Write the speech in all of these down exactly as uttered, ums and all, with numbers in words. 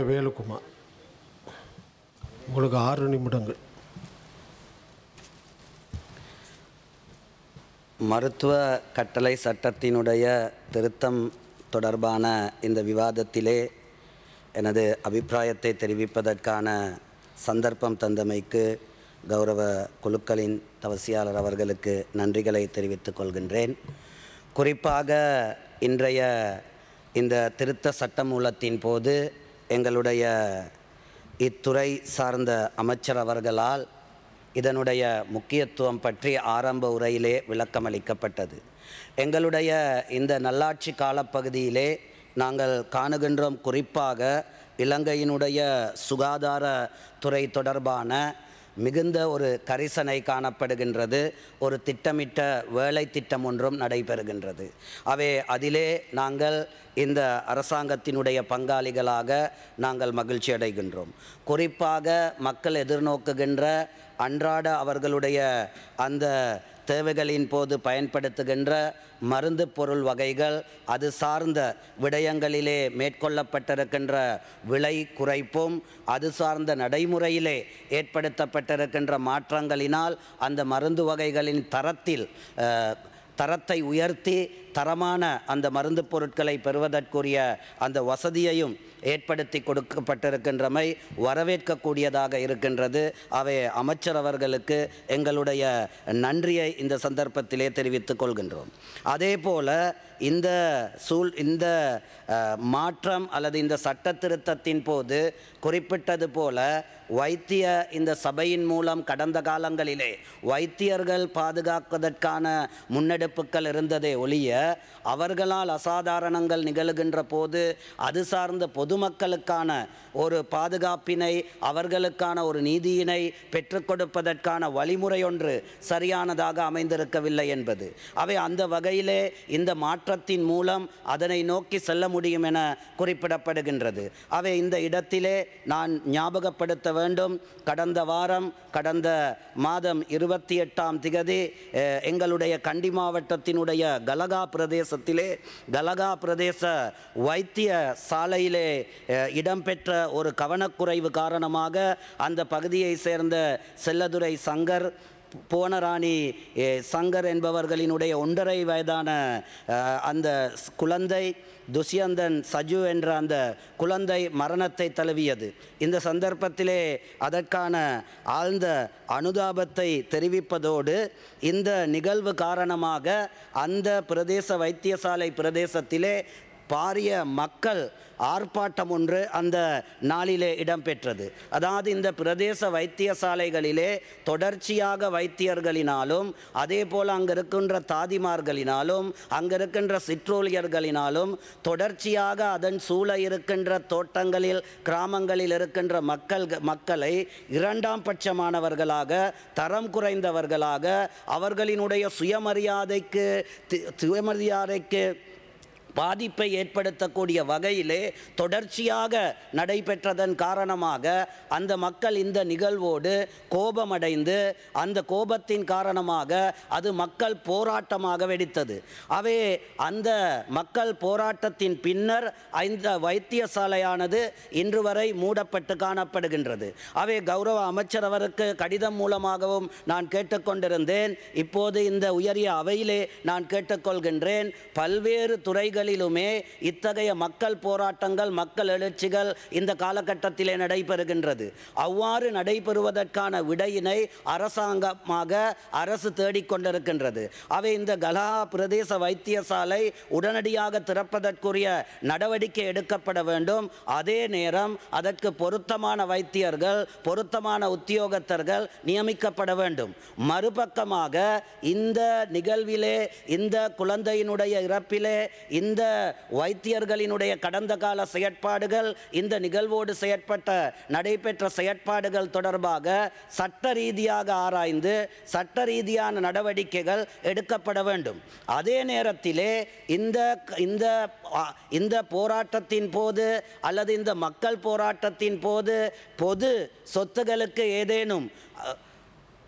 வேலுக்குமார். உங்களுக்கு ஆறு நிமிடங்கள். மருத்துவ கட்டளை சட்டத்தினுடைய திருத்தம் தொடர்பான இந்த விவாதத்திலே எனது அபிப்பிராயத்தை தெரிவிப்பதற்கான சந்தர்ப்பம் தந்தமைக்கு கௌரவ குழுக்களின் தவசியாளர் அவர்களுக்கு நன்றிகளை தெரிவித்துக் கொள்கின்றேன். குறிப்பாக இன்றைய இந்த திருத்த சட்டமூலத்தின் போது எங்களுடைய இத்துறை சார்ந்த அமைச்சர் அவர்களால் இதனுடைய முக்கியத்துவம் பற்றி ஆரம்ப உரையிலே விளக்கமளிக்கப்பட்டது. எங்களுடைய இந்த நல்லாட்சி காலப்பகுதியிலே நாங்கள் காணுகின்றோம், குறிப்பாக இலங்கையினுடைய சுகாதார துறை தொடர்பான மிகுந்த ஒரு கரிசனை காணப்படுகின்றது. ஒரு திட்டமிட்ட வேலை திட்டம் ஒன்றும் நடைபெறுகின்றது. அவை அதிலே நாங்கள் இந்த அரசாங்கத்தினுடைய பங்காளிகளாக நாங்கள் மகிழ்ச்சி அடைகின்றோம். குறிப்பாக மக்கள் எதிர்நோக்குகின்ற அன்றாட அவர்களுடைய அந்த தேவைகளின் போது பயன்படுத்துகின்ற மருந்து பொருள் வகைகள், அது சார்ந்த விடயங்களிலே மேற்கொள்ளப்பட்டிருக்கின்ற விலை குறைப்பும், அது சார்ந்த நடைமுறையிலே ஏற்படுத்தப்பட்டிருக்கின்ற மாற்றங்களினால் அந்த மருந்து வகைகளின் தரத்தில் தரத்தை உயர்த்தி தரமான அந்த மருந்து பொருட்களை பெறுவதற்குரிய அந்த வசதியையும் ஏற்படுத்தி கொடுக்கப்பட்டிருக்கின்றமை வரவேற்கக்கூடியதாக இருக்கின்றது. அவை அமைச்சர் அவர்களுக்கு எங்களுடைய நன்றியை இந்த சந்தர்ப்பத்திலே தெரிவித்துக் கொள்கின்றோம். அதே போல இந்த சூழ் இந்த மாற்றம் அல்லது இந்த சட்ட திருத்தத்தின் போது குறிப்பிட்டது போல வைத்திய இந்த சபையின் மூலம் கடந்த காலங்களிலே வைத்தியர்கள் பாதுகாப்பதற்கான முன்னெடுப்புகள் இருந்ததே ஒழிய அவர்களால் அசாதாரணங்கள் நிகழ்கின்ற போது அது சார்ந்த பொதுமக்களுக்கான ஒரு பாதுகாப்பினை, அவர்களுக்கான ஒரு நீதியினை பெற்றுக் கொடுப்பதற்கான வழிமுறை ஒன்று சரியானதாக அமைந்திருக்கவில்லை என்பது. அவை அந்த வகையிலே இந்த மாற்றத்தின் மூலம் அதனை நோக்கி செல்ல முடியும் என குறிப்பிடப்படுகின்றது. அவை இந்த இடத்திலே நான் ஞாபகப்படுத்த வேண்டும், கடந்த வாரம் கடந்த மாதம் இருபத்தி எட்டாம் திகதி எங்களுடைய கண்டி மாவட்டத்தினுடைய கலகா பிரதேசத்திலே கலகா பிரதேச வைத்திய சாலையிலே இடம்பெற்ற ஒரு கவனக்குறைவு காரணமாக அந்த பகுதியை சேர்ந்த செல்லதுரை சங்கர், போனராணி சங்கர் என்பவர்களினுடைய ஒன்றரை வயதான அந்த குழந்தை துஷ்யந்தன் சஜு என்ற அந்த குழந்தை மரணத்தை தழுவியது. இந்த சந்தர்ப்பத்திலே அதற்கான ஆழ்ந்த அனுதாபத்தை தெரிவிப்பதோடு இந்த நிகழ்வு காரணமாக அந்த பிரதேச வைத்தியசாலை பிரதேசத்திலே பாரிய மக்கள் ஆர்ப்பாட்டம் ஒன்று அந்த நாளிலே இடம்பெற்றது. அதாவது இந்த பிரதேச வைத்தியசாலைகளிலே தொடர்ச்சியாக வைத்தியர்களினாலும் அதே போல் அங்கே இருக்கின்ற தாதிமார்களினாலும் அங்கே இருக்கின்ற சிற்றூழியர்களினாலும் தொடர்ச்சியாக அதன் சூழ இருக்கின்ற தோட்டங்களில் கிராமங்களில் இருக்கின்ற மக்கள் மக்களை இரண்டாம் பட்சமானவர்களாக, தரம் குறைந்தவர்களாக, அவர்களினுடைய சுயமரியாதைக்கு சுயமரியாதைக்கு பாதிப்பை ஏற்படுத்தக்கூடிய வகையிலே தொடர்ச்சியாக நடைபெற்றதன் காரணமாக அந்த மக்கள் இந்த நிகழ்வோடு கோபமடைந்து அந்த கோபத்தின் காரணமாக அது மக்கள் போராட்டமாக வெடித்தது. அவை அந்த மக்கள் போராட்டத்தின் பின்னர் இந்த வைத்தியசாலையானது இன்று வரை மூடப்பட்டு காணப்படுகின்றது. அவை கௌரவ அமைச்சர் அவருக்கு கடிதம் மூலமாகவும் நான் கேட்டுக்கொண்டிருந்தேன். இப்போது இந்த உயரிய அவையிலே நான் கேட்டுக்கொள்கின்றேன், பல்வேறு துறைகள் களிலுமே இத்தகைய மக்கள் போராட்டங்கள், மக்கள் எழுச்சிகள் இந்த காலகட்டத்திலே நடைபெறுகின்றது. அவ்வாறு நடைபெறுவதற்கான விடையினை அரசாங்கமாக அரசு தேடிக்கொண்டிருக்கின்றது. அவை இந்த கலஹா பிரதேச வைத்தியசாலை உடனடியாக திறப்பதற்குரிய நடவடிக்கை எடுக்கப்பட வேண்டும். அதே நேரம் அதற்கு பொருத்தமான வைத்தியர்கள், பொருத்தமான உத்தியோகத்தர்கள் நியமிக்கப்பட வேண்டும். மறுபக்கமாக இந்த நிகழ்விலே, இந்த குழந்தையினுடைய இறப்பிலே இந்த வைத்தியர்களினுடைய கடந்த கால செயற்பாடுகள், இந்த நிகழ்வோடு செயற்பட்ட நடைபெற்ற செயற்பாடுகள் தொடர்பாக சட்ட ரீதியாக ஆராய்ந்து சட்ட ரீதியான நடவடிக்கைகள் எடுக்கப்பட வேண்டும். அதே நேரத்திலே இந்த இந்த இந்த போராட்டத்தின் போது அல்லது இந்த மக்கள் போராட்டத்தின் போது பொது சொத்துகளுக்கு ஏதேனும்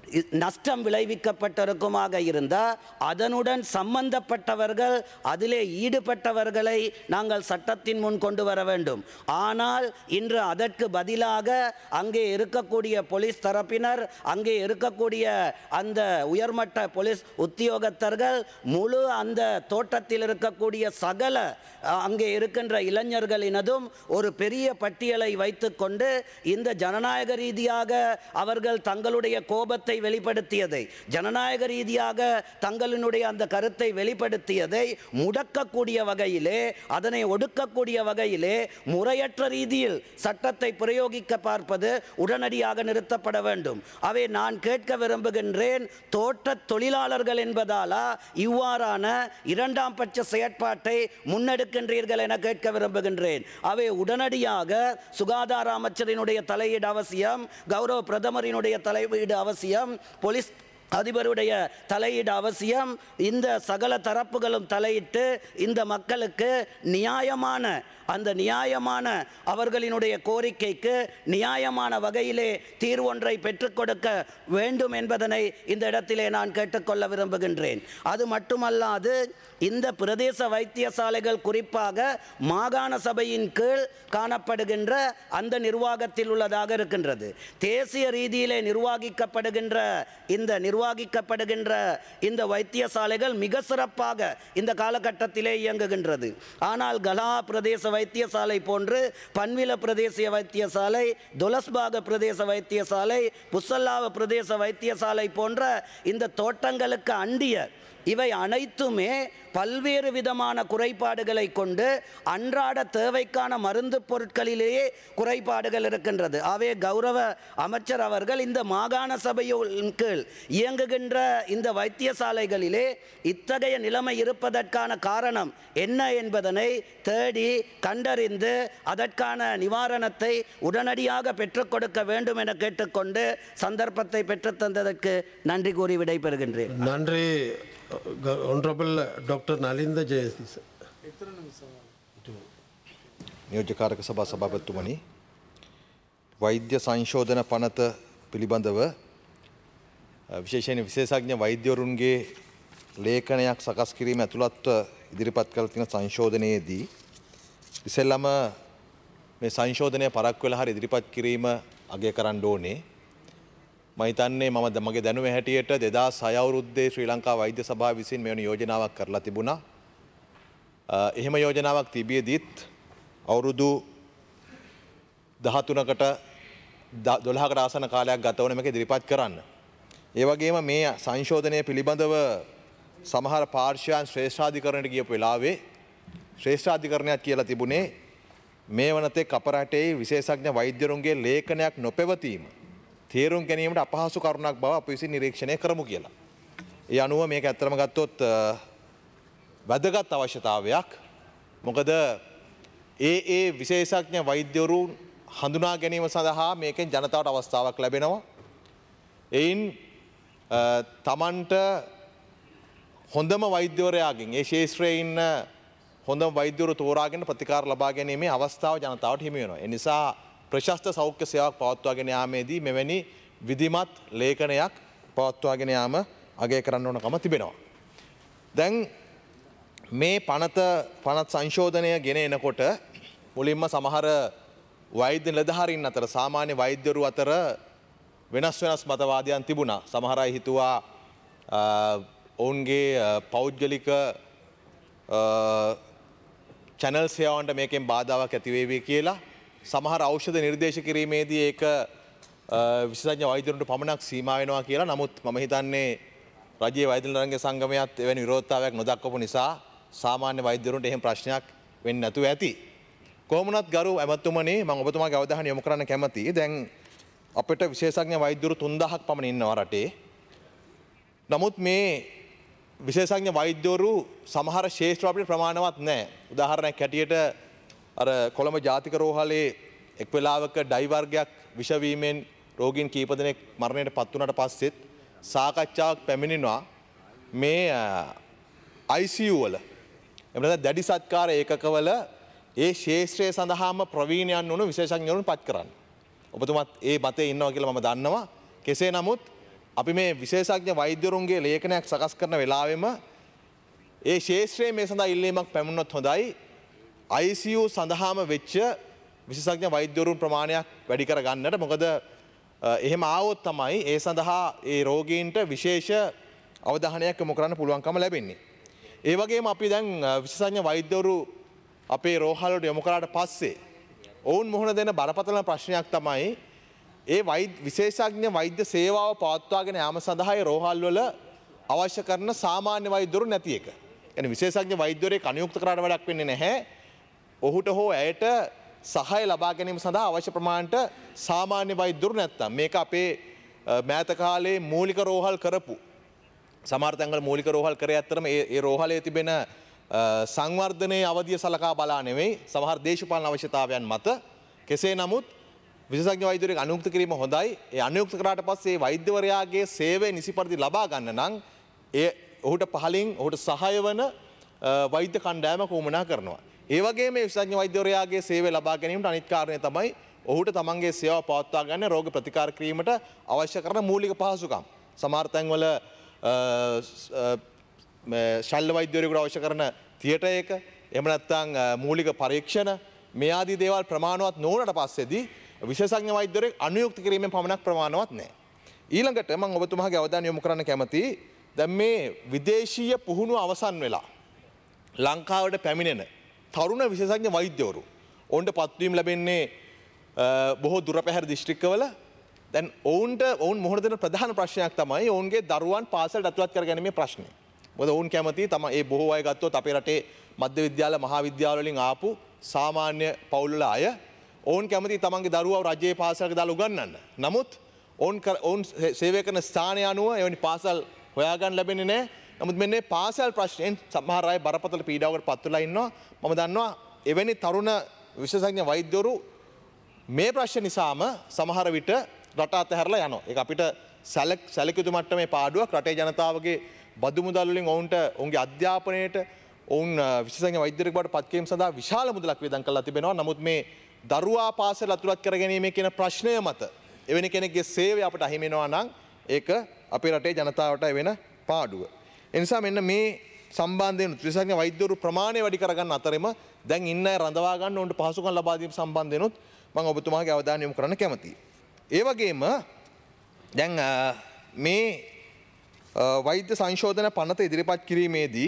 நஷ்டம் விளைவிக்கப்பட்டிருக்குமாக இருந்தால் அதனுடன் சம்பந்தப்பட்டவர்கள் அதிலே ஈடுபட்டவர்களை நாங்கள் சட்டத்தின் முன் கொண்டு வர வேண்டும். ஆனால் இன்று அதற்கு பதிலாக அங்கே இருக்கக்கூடிய போலீஸ் தரப்பினர், அங்கே இருக்கக்கூடிய அந்த உயர்மட்ட போலீஸ் உத்தியோகத்தர்கள் முழு அந்த தோட்டத்தில் இருக்கக்கூடிய சகல அங்கே இருக்கின்ற இளைஞர்களினதும் ஒரு பெரிய பட்டியலை வைத்துக்கொண்டு இந்த ஜனநாயக ரீதியாக அவர்கள் தங்களுடைய கோபத்தை வெளிப்படுத்தியதை, ஜனநாயக ரீதியாக தங்களினுடைய அந்த கருத்தை வெளிப்படுத்தியதை முடக்கக்கூடிய வகையிலே, அதனை ஒடுக்கக்கூடிய வகையிலே முறையற்ற ரீதியில் சட்டத்தை பிரயோகிக்க பார்ப்பது உடனடியாக நிறுத்தப்பட வேண்டும். அவை நான் கேட்க விரும்புகின்றேன், தோட்ட தொழிலாளர்கள் என்பதாலா இவ்வாறான இரண்டாம் பட்ச செயற்பாட்டை முன்னெடுக்கின்றீர்கள் என கேட்க விரும்புகின்றேன். அவை உடனடியாக சுகாதார அமைச்சரினுடைய தலையீடு அவசியம், கௌரவ பிரதமரினுடைய தலையீடு அவசியம், போலீஸ் அதிபருடைய தலையீடு அவசியம். இந்த சகல தரப்புகளும் தலையிட்டு இந்த மக்களுக்கு நியாயமான அந்த நியாயமான அவர்களினுடைய கோரிக்கைக்கு நியாயமான வகையிலே தீர்வொன்றை பெற்றுக் கொடுக்க வேண்டும் என்பதனை இந்த இடத்திலே நான் கேட்டுக்கொள்ள விரும்புகின்றேன். அது மட்டுமல்லாது இந்த பிரதேச வைத்தியசாலைகள் குறிப்பாக மாகாண சபையின் கீழ் காணப்படுகின்ற அந்த நிர்வாகத்தில் உள்ளதாக இருக்கின்றது. தேசிய ரீதியிலே நிர்வகிக்கப்படுகின்ற இந்த நிர்வகிக்கப்படுகின்ற இந்த வைத்தியசாலைகள் மிக சிறப்பாக இந்த காலகட்டத்திலே இயங்குகின்றது. ஆனால் கலா பிரதேச வைத்தியசாலை போன்று பன்வில பிரதேசிய வைத்தியசாலை, தொலஸ்பாக பிரதேச வைத்தியசாலை, புசல்லாவ பிரதேச வைத்தியசாலை போன்ற இந்த தோட்டங்களுக்கு அண்டிய இவை அனைத்துமே பல்வேறு விதமான குறைபாடுகளை கொண்டு அன்றாட தேவைக்கான மருந்து பொருட்களிலேயே குறைபாடுகள் இருக்கின்றது. ஆகவே கௌரவ அமைச்சர் அவர்கள் இந்த மாகாண சபையின் கீழ் இயங்குகின்ற இந்த வைத்தியசாலைகளிலே இத்தகைய நிலைமை இருப்பதற்கான காரணம் என்ன என்பதனை தேடி கண்டறிந்து அதற்கான நிவாரணத்தை உடனடியாக பெற்றுக் கொடுக்க வேண்டும் என கேட்டுக்கொண்டு சந்தர்ப்பத்தை பெற்றுத்தந்ததற்கு நன்றி கூறி விடைபெறுகின்றேன். நன்றி. Honorable Doctor Nalinda Jayasthisa. නියෝජ්‍යකාරක සභා සභාපතිතුමනි, වෛද්‍ය සංශෝධන පනත පිළිබඳව විශේෂයෙන් විශේෂඥ වෛද්‍යවරුන්ගේ ලේඛනයක් සකස් කිරීම ඇතුළත්ව ඉදිරිපත් කළ තියෙන සංශෝධනයේදී ඉස්සෙල්ලාම මේ සංශෝධනය පරක්කු වෙලා හරි ඉදිරිපත් කිරීම අගය කරන්න ඕනේ. මම හිතන්නේ මම මගේ දැනුම හැටියට දෙදාස් හය අවුරුද්දේ ශ්‍රී ලංකා වෛද්‍ය සභාව විසින් මෙවැනි යෝජනාවක් කරලා තිබුණා. එහෙම යෝජනාවක් තිබියදීත් අවුරුදු දහතුනකට දොළහකට ආසන්න කාලයක් ගත වුණ මේක ඉදිරිපත් කරන්න. ඒ වගේම මේ සංශෝධනය පිළිබඳව සමහර පාර්ශ්වයන් ශ්‍රේෂ්ඨාධිකරණයට ගියපු වෙලාවේ ශ්‍රේෂ්ඨාධිකරණයක් කියලා තිබුණේ මේ වනතෙක් අප රටේ විශේෂඥ වෛද්‍යවරුන්ගේ ලේඛනයක් නොපැවතීම තේරුම් ගැනීමට අපහසු කරුණක් බව අපි විසින් නිරීක්ෂණය කරමු කියලා. ඒ අනුව මේක ඇත්තටම ගත්තොත් වැදගත් අවශ්‍යතාවයක්. මොකද ඒ ඒ විශේෂඥ වෛද්‍යවරුන් හඳුනා ගැනීම සඳහා මේකෙන් ජනතාවට අවස්ථාවක් ලැබෙනවා. එයින් තමන්ට හොඳම වෛද්‍යවරයාගෙන් ඒ ශාස්ත්‍රයේ ඉන්න හොඳම වෛද්‍යවරු තෝරාගෙන ප්‍රතිකාර ලබා ගැනීමේ අවස්ථාව ජනතාවට හිමි වෙනවා. ඒ නිසා ප්‍රශස්ත සෞඛ්‍ය සේවාවක් පවත්වාගෙන යාමේදී මෙවැනි විධිමත් ලේඛනයක් පවත්වාගෙන යාම අගය කරන්න ඕනකම තිබෙනවා. දැන් මේ පනත පනත් සංශෝධනය ගෙන එනකොට මුලින්ම සමහර වෛද්‍ය නිලධාරීන් අතර සාමාන්‍ය වෛද්‍යවරු අතර වෙනස් වෙනස් මතවාදයන් තිබුණා. සමහර අය හිතුවා ඔවුන්ගේ පෞද්ගලික channel සේවාවන්ට මේකෙන් බාධාවක් ඇති වේවි කියලා. සමහර ඖෂධ නිර්දේශ කිරීමේදී ඒක විශේෂඥ වෛද්‍යවරුන්ට පමණක් සීමා වෙනවා කියලා. නමුත් මම හිතන්නේ රජයේ වෛද්‍ය නිලධාරීන්ගේ සංගමයත් එවැනි විරෝධතාවයක් නොදක්වපු නිසා සාමාන්‍ය වෛද්‍යවරුන්ට එහෙම ප්‍රශ්නයක් වෙන්නේ නැතුව ඇති. කොහොම වුණත් ගරු ඇමතුමනි, මම ඔබතුමාගේ අවධානය යොමු කරන්න කැමතියි. දැන් අපිට විශේෂඥ වෛද්‍යවරු තුන්දහක් පමණ ඉන්නවා රටේ. නමුත් මේ විශේෂඥ වෛද්‍යවරු සමහර ශාස්ත්‍ර අපිට ප්‍රමාණවත් නැහැ. උදාහරණයක් හැටියට අර කොළඹ ජාතික රෝහලේ එක් වෙලාවක ඩයි වර්ගයක් විෂ වීමෙන් රෝගීන් කීප දෙනෙක් මරණයට පත් වුණාට පස්සෙත් සාකච්ඡාවක් පැමිණෙනවා මේ I C U වල එහෙම නැත්නම් දැඩි සත්කාර ඒකකවල ඒ ශාස්ත්‍රය සඳහාම ප්‍රවීණයන් වුණු විශේෂඥවරුන් පත් කරන්න. ඔබතුමාත් ඒ මතේ ඉන්නවා කියලා මම දන්නවා. කෙසේ නමුත් අපි මේ විශේෂඥ වෛද්‍යවරුන්ගේ ලේඛනයක් සකස් කරන වෙලාවෙම ඒ ශේෂ්ත්‍රයේ මේ සඳහා ඉල්ලීමක් පැමුණොත් හොඳයි. I C U සඳහාම වෙච්ච විශේෂඥ වෛද්‍යවරුන් ප්‍රමාණයක් වැඩි කර ගන්නට. මොකද එහෙම ආවොත් තමයි ඒ සඳහා ඒ රෝගීන්ට විශේෂ අවධානයක් යොමු කරන්න පුළුවන්කම ලැබෙන්නේ. ඒ වගේම අපි දැන් විශේෂඥ වෛද්‍යවරු අපේ රෝහල් වලට යොමු කරාට පස්සේ ඔවුන් මුහුණ දෙන බරපතල ප්‍රශ්නයක් තමයි ඒ වෛද්‍ය විශේෂඥ වෛද්‍ය සේවාව පවත්වාගෙන යාම සඳහා ඒ රෝහල් වල අවශ්‍ය කරන සාමාන්‍ය වෛද්‍යවරු නැති එක. يعني විශේෂඥ වෛද්‍යවරයෙක් අනියුක්ත කරාට වැඩක් වෙන්නේ නැහැ. ඔහුට හෝ ඇයට සහාය ලබා ගැනීම සඳහා අවශ්‍ය ප්‍රමාණයට සාමාන්‍ය වෛද්‍යවරු නැත්තම් මේක අපේ මෑත කාලේ මූලික රෝහල් කරපු සමහර තැන්වල මූලික රෝහල් කරේ ඇත්තටම ඒ ඒ රෝහලේ තිබෙන සංවර්ධනයේ අවධිය සලකා බලා නෙවෙයි සමහර දේශපාලන අවශ්‍යතාවයන් මත. කෙසේ නමුත් විශේෂඥ වෛද්‍යවරයෙක් අනුයුක්ත කිරීම හොඳයි. ඒ අනුයුක්ත කරාට පස්සේ වෛද්‍යවරයාගේ සේවය නිසි පරිදි ලබා ගන්න නම් ඒ ඔහුට පහලින් ඔහුට සහාය වන වෛද්‍ය කණ්ඩායමක් උවමනා කරනවා. ඒ වගේම මේ විශේෂඥ වෛද්‍යවරයාගේ සේවය ලබා ගැනීමට අනිත් කාරණය තමයි ඔහුට තමන්ගේ සේවාව පවත්වා ගන්න රෝග ප්‍රතිකාර කිරීමට අවශ්‍ය කරන මූලික පහසුකම්. සමහර තැන්වල ශල්‍ය වෛද්‍යවරයෙකුට අවශ්‍ය කරන තියටර් එක එහෙම නැත්නම් මූලික පරීක්ෂණ මේ ආදී දේවල් ප්‍රමාණවත් නොවුනට පස්සේදී විශේෂඥ වෛද්‍යවරයෙක් අනුයුක්ත කිරීමෙන් පමණක් ප්‍රමාණවත් නැහැ. ඊළඟට මම ඔබතුමාගේ අවධානය යොමු කරන්න කැමතියි දැන් මේ විදේශීය පුහුණුව අවසන් වෙලා ලංකාවට පැමිණෙන තරුණ විශේෂඥ වෛද්‍යවරු ඔවුන්ට පත්වීම් ලැබෙන්නේ බොහෝ දුර පැහැර දිස්ත්‍රික්කවල. දැන් ඔවුන්ට ඔවුන් මුහුණ දෙන ප්‍රධාන ප්‍රශ්නයක් තමයි ඔවුන්ගේ දරුවන් පාසලට ඇතුළත් කරගැනීමේ ප්‍රශ්නය. මොකද ඔවුන් කැමති තමයි ඒ බොහෝ අය ගත්තොත් අපේ රටේ මධ්‍ය විද්‍යාල මහා විද්‍යාල වලින් ආපු සාමාන්‍ය පවුල් වල අය ඔවුන් කැමති තමන්ගේ දරුවව රජයේ පාසලක දාලා උගන්වන්න. නමුත් ඔවුන් ඔවුන් සේවය කරන ස්ථානය අනුව එවැනි පාසල් හොයාගන්න ලැබෙන්නේ නැහැ. නමුත් මෙන්න මේ පාසල් ප්‍රශ්නයෙන් සමහර අය බරපතල පීඩාවකට පත් වෙලා ඉන්නවා. මම දන්නවා එවැනි තරුණ විශේෂඥ වෛද්‍යවරු මේ ප්‍රශ්න නිසාම සමහර විට රට අතහැරලා යනවා. ඒක අපිට සැලකිය යුතු මට්ටමේ පාඩුවක්. රටේ ජනතාවගේ බදු මුදල් වලින් ඔවුන්ට ඔවුන්ගේ අධ්‍යාපනයට ඔවුන් විශේෂඥ වෛද්‍යවරයෙක් බවට පත් කිරීම සඳහා විශාල මුදලක් වේදම් කරලා තිබෙනවා. නමුත් මේ දරුවා පාසල අතුලත් කර ගැනීම කියන ප්‍රශ්නය මත එවැනි කෙනෙක්ගේ සේවය අපට අහිමි වෙනවා නම් ඒක අපේ රටේ ජනතාවට වෙන පාඩුව. ඒ නිසා මෙන්න මේ සම්බන්ධයෙන් විශේෂඥ වෛද්‍යවරු ප්‍රමාණය වැඩි කරගන්න අතරෙම දැන් ඉන්න අය රඳවා ගන්න ඕනට පහසුකම් ලබා දීම සම්බන්ධයෙන්ුත් මම ඔබතුමාගේ අවධානය යොමු කරන්න කැමතියි. ඒ වගේම දැන් මේ වෛද්‍ය සංශෝධන පනත ඉදිරිපත් කිරීමේදී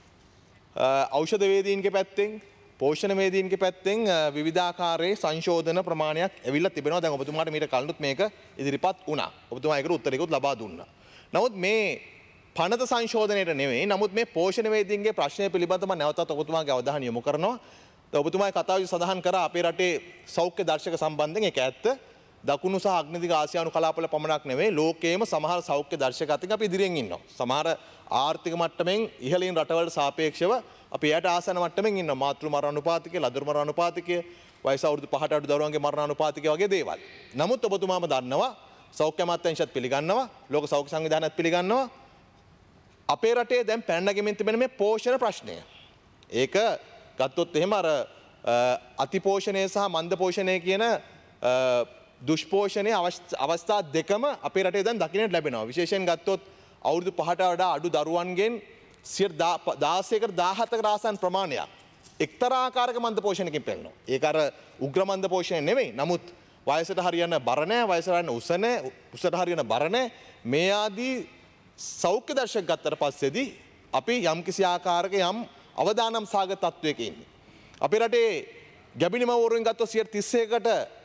ඖෂධ වේදීන්ගේ පැත්තෙන් පෝෂණ වේදීන්ගේ පැත්තෙන් විවිධාකාරයේ සංශෝධන ප්‍රමාණයක් ඇවිල්ලා තිබෙනවා. දැන් ඔබතුමාට මීට කලිනුත් මේක ඉදිරිපත් වුණා. ඔබතුමා ඒකට උත්තරයකුත් ලබා දුන්නා. නමුත් මේ පනත සංශෝධනයට නෙවෙයි. නමුත් මේ පෝෂණ වේදීන්ගේ ප්‍රශ්නය පිළිබඳව නැවතත් ඔබතුමාගේ අවධානය යොමු කරනවා. ඔබතුමාගේ කතාවේ සඳහන් කරා අපේ රටේ සෞඛ්‍ය දර්ශක සම්බන්ධයෙන් ඒක ඇත්ත. දකුණු සහ අග්නිදිග ආසියානු කලාපවල පමණක් නෙවෙයි ලෝකයේම සමහර සෞඛ්‍ය දර්ශක අතින් අපි ඉදිරියෙන් ඉන්නවා. සමහර ආර්ථික මට්ටමින් ඉහළින් රටවලට සාපේක්ෂව අපි එයට ආසන මට්ටමින් ඉන්නවා. මාතෘ මරණ අනුපාතිකය, ලදරු මරණ අනුපාතිකය, වයස අවුරුදු පහට අඩු දරුවන්ගේ මරණ අනුපාතිකය වගේ දේවල්. නමුත් ඔබතුමාම දන්නවා සෞඛ්‍ය අමාත්‍යාංශයත් පිළිගන්නවා, ලෝක සෞඛ්‍ය සංවිධානයත් පිළිගන්නවා අපේ රටේ දැන් පැන නැගෙමින් තිබෙන මේ පෝෂණ ප්‍රශ්නය. ඒක ගත්තොත් එහෙම අර අතිපෝෂණය සහ මන්ද පෝෂණය කියන දුෂ්පෝෂණයේ අවස්ථා දෙකම අපේ රටේ දැන් දකින්නට ලැබෙනවා. විශේෂයෙන් ගත්තොත් අවුරුදු පහට වඩා අඩු දරුවන්ගෙන් දාසයකට දාහතකට ආසන්න ප්‍රමාණයක් එක්තරා ආකාරයක මන්ද පෝෂණයකින් පෙළෙනවා. ඒක අර උග්‍ර මන්ද පෝෂණය නෙවෙයි. නමුත් වයසට හරියන බර නැහැ, වයසට හරියන උස නැහැ, උසට හරියන බර නැහැ. මේ ආදී සෞඛ්‍ය දර්ශක ගත්තට පස්සේදී අපි යම් කිසි ආකාරයක යම් අවදානම් සාගත තත්වයක ඉන්නේ. අපේ රටේ ගැබිණි මව්වරුන් ගත්තොත් සියයට තිස් එකකට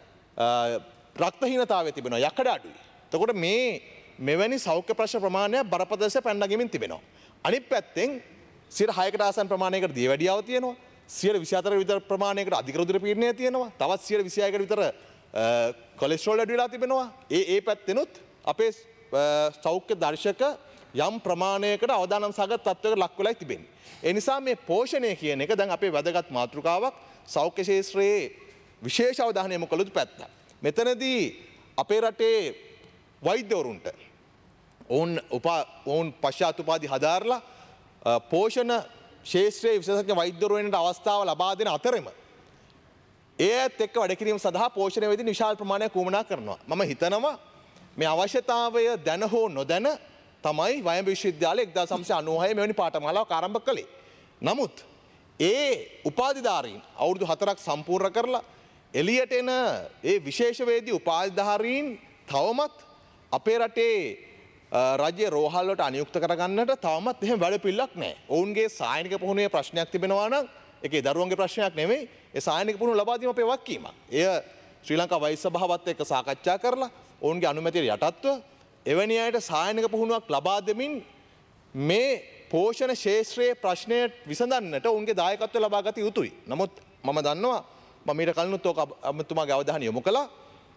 රක්තහීනතාවය තිබෙනවා, යකඩ අඩුයි. එතකොට මේ මෙවැනි සෞඛ්‍ය ප්‍රශ්න ප්‍රමාණයක් බරපතලව පැන නගමින් තිබෙනවා. අනිත් පැත්තෙන් සියයට හයකට ආසන්න ප්‍රමාණයකට දියවැඩියාව තියෙනවා. සියයට විසි හතරක විතර ප්‍රමාණයකට අධික රුධිර පීඩනය තියෙනවා. තවත් සියයට විසි හයකට විතර කොලෙස්ටරෝල් අඩු වෙලා තිබෙනවා. ඒ ඒ පැත්තෙනුත් අපේ සෞඛ්‍ය දර්ශක යම් ප්‍රමාණයකට අවදානම් සාගත තත්ත්වයකට ලක් වෙලා තිබෙන්නේ. ඒ නිසා මේ පෝෂණය කියන එක දැන් අපේ වැදගත් මාතෘකාවක්. සෞඛ්‍ය ශාස්ත්‍රයේ විශේෂ අවධානය යොමු කළ යුතු පැත්තක්. මෙතනදී අපේ රටේ වෛද්‍යවරුන්ට ඔවුන් උපා ඔවුන් පශ්චාත් උපාධි හදාarලා පෝෂණ ශාස්ත්‍රයේ විශේෂඥ වෛද්‍යවරු වෙන්නට අවස්ථාව ලබා දෙන අතරෙම ඒත් එක්ක වැඩ කිරීම සඳහා පෝෂණ වේදින විශාල ප්‍රමාණයක් උවමනා කරනවා. මම හිතනවා මේ අවශ්‍යතාවය දැන හෝ නොදැන තමයි වයඹ විශ්වවිද්‍යාලය එක්දාස් නවසිය අනූහය මෙවැනි පාඨමාලාවක් ආරම්භ කළේ. නමුත් ඒ උපාධිධාරීන් අවුරුදු හතරක් සම්පූර්ණ කරලා එළියට එන ඒ විශේෂවේදී උපාධිධාරීන් තවමත් අපේ රටේ රජයේ රෝහල් වලට අනියුක්ත කරගන්නට තවමත් එහෙම වැඩපිළිවෙලක් නැහැ. ඔවුන්ගේ සායනික පුහුණුවේ ප්‍රශ්නයක් තිබෙනවා නම් ඒකේ දරුවන්ගේ ප්‍රශ්නයක් නෙමෙයි. ඒ සායනික පුහුණුව ලබා දීම අපේ වගකීමක්. එය ශ්‍රී ලංකා වෛද්‍ය සභාවත් එක්ක සාකච්ඡා කරලා ඔවුන්ගේ අනුමැතියට යටත්ව එවැනි අයට සායනික පුහුණුවක් ලබා දෙමින් මේ පෝෂණ ශේෂ්ත්‍රයේ ප්‍රශ්නය විසඳන්නට ඔවුන්ගේ දායකත්වය ලබා ගත යුතුයි. නමුත් මම දන්නවා මම ඊට කලිනුත් ඔක අමතුමාගේ අවධානය යොමු කළා.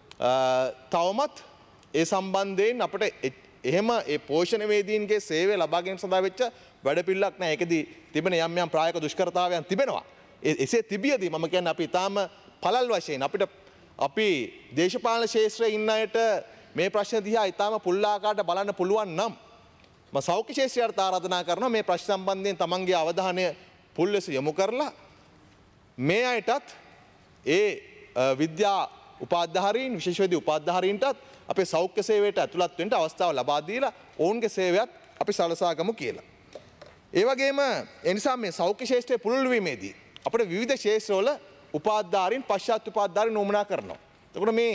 තවමත් ඒ සම්බන්ධයෙන් අපිට එහෙම ඒ පෝෂණ වේදීන්ගේ සේවය ලබා ගැනීම සඳහා වෙච්ච වැඩපිළිවෙලක් නැහැ. ඒකෙදි තිබෙන යම් යම් ප්‍රායෝගික දුෂ්කරතාවයන් තිබෙනවා. එසේ තිබියදී මම කියන්නේ අපි තාම පළල් වශයෙන් අපිට අපි දේශපාලන ශාස්ත්‍රයේ ඉන්න අයට මේ ප්‍රශ්න දිහා ඊටාම පුල්ලාකාරට බලන්න පුළුවන් නම් මම සෞඛ්‍ය ශාස්ත්‍රයට ආරාධනා කරනවා මේ ප්‍රශ්න සම්බන්ධයෙන් තමන්ගේ අවධානය පුල් ලෙස යොමු කරලා මේ අයටත් ඒ විද්‍යා උපාධිධාරීන් විශේෂවේදී උපාධිධාරීන්ටත් අපේ සෞඛ්‍ය සේවයට ඇතුළත් වෙන්න අවස්ථාව ලබා දීලා ඔවුන්ගේ සේවයත් අපි සලසා ගමු කියලා. ඒ වගේම ඒ නිසා මේ සෞඛ්‍ය ශාස්ත්‍රයේ පුළුල් වීමේදී අපිට විවිධ ශාස්ත්‍රවල උපාධිධාරීන් පශ්චාත් උපාධිධාරීන් උමනා කරනවා. එතකොට මේ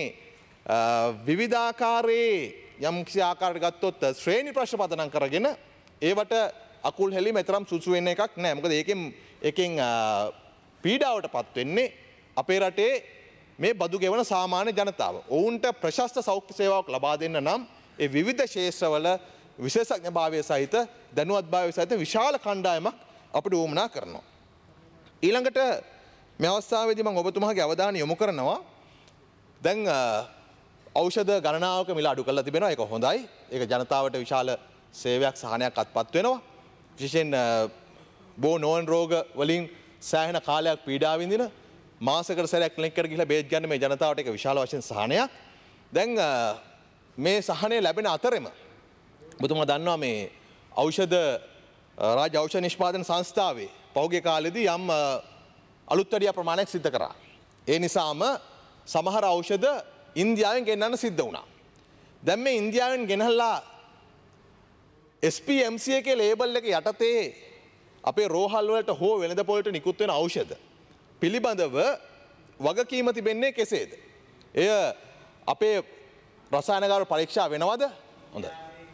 විවිධාකාරයේ යම් කිසි ආකාරයකට ගත්තොත් ශ්‍රේණි ප්‍රශ්න පදනම් කරගෙන ඒවට අකුල් හෙලීම තරම් සුසු වෙන එකක් නෑ. මොකද ඒකෙන් ඒකෙන් පීඩාවටපත් වෙන්නේ අපේ රටේ මේ බදු ගෙවන සාමාන්‍ය ජනතාව. ඔවුන්ට ප්‍රශස්ත සෞඛ්‍ය සේවාවක් ලබා දෙන්න නම් ඒ විවිධ ශාස්ත්‍රවල විශේෂඥභාවය සහිත දැනුවත්භාවය සහිත විශාල කණ්ඩායමක් අපිට උවමනා කරනවා. ඊළඟට මේ අවස්ථාවේදී මම ඔබතුමාගේ අවධානය යොමු කරනවා දැන් ඖෂධ ගණනාවක මිල අඩු කරලා තිබෙනවා. ඒක හොඳයි. ඒක ජනතාවට විශාල සේවයක් සහනයක් අත්පත් වෙනවා. විශේෂයෙන් බෝ නෝන් රෝග වලින් සෑහෙන කාලයක් පීඩා විඳින මාසයකට සැරයක් ක්ලිනික් එකට ගිහිල්ලා බේත් ගන්න මේ ජනතාවට ඒක විශාල වශයෙන් සහනයක්. දැන් මේ සහනය ලැබෙන අතරෙම ඔබතුමා දන්නවා මේ ඖෂධ රාජ්‍ය ඖෂධ නිෂ්පාදන සංස්ථාවේ පෞගේ කාලෙදී යම් අලුත් වැඩියා ප්‍රමාණයක් සිද්ධ කරා. ඒ නිසාම සමහර ඖෂධ ඉන්දියාවෙන් ගෙන්නන්න සිද්ධ වුණා. දැන් මේ ඉන්දියාවෙන් ගෙනහලා එස් පී එම් සී එකේ ලේබල් එක යටතේ අපේ රෝහල් වලට හෝ වෙළඳ පොළට නිකුත් වෙන ඖෂධ පිළිබඳව වගකීම තිබෙන්නේ කෙසේද? එය අපේ රසායනගාර පරීක්ෂා වෙනවද? හොඳයි.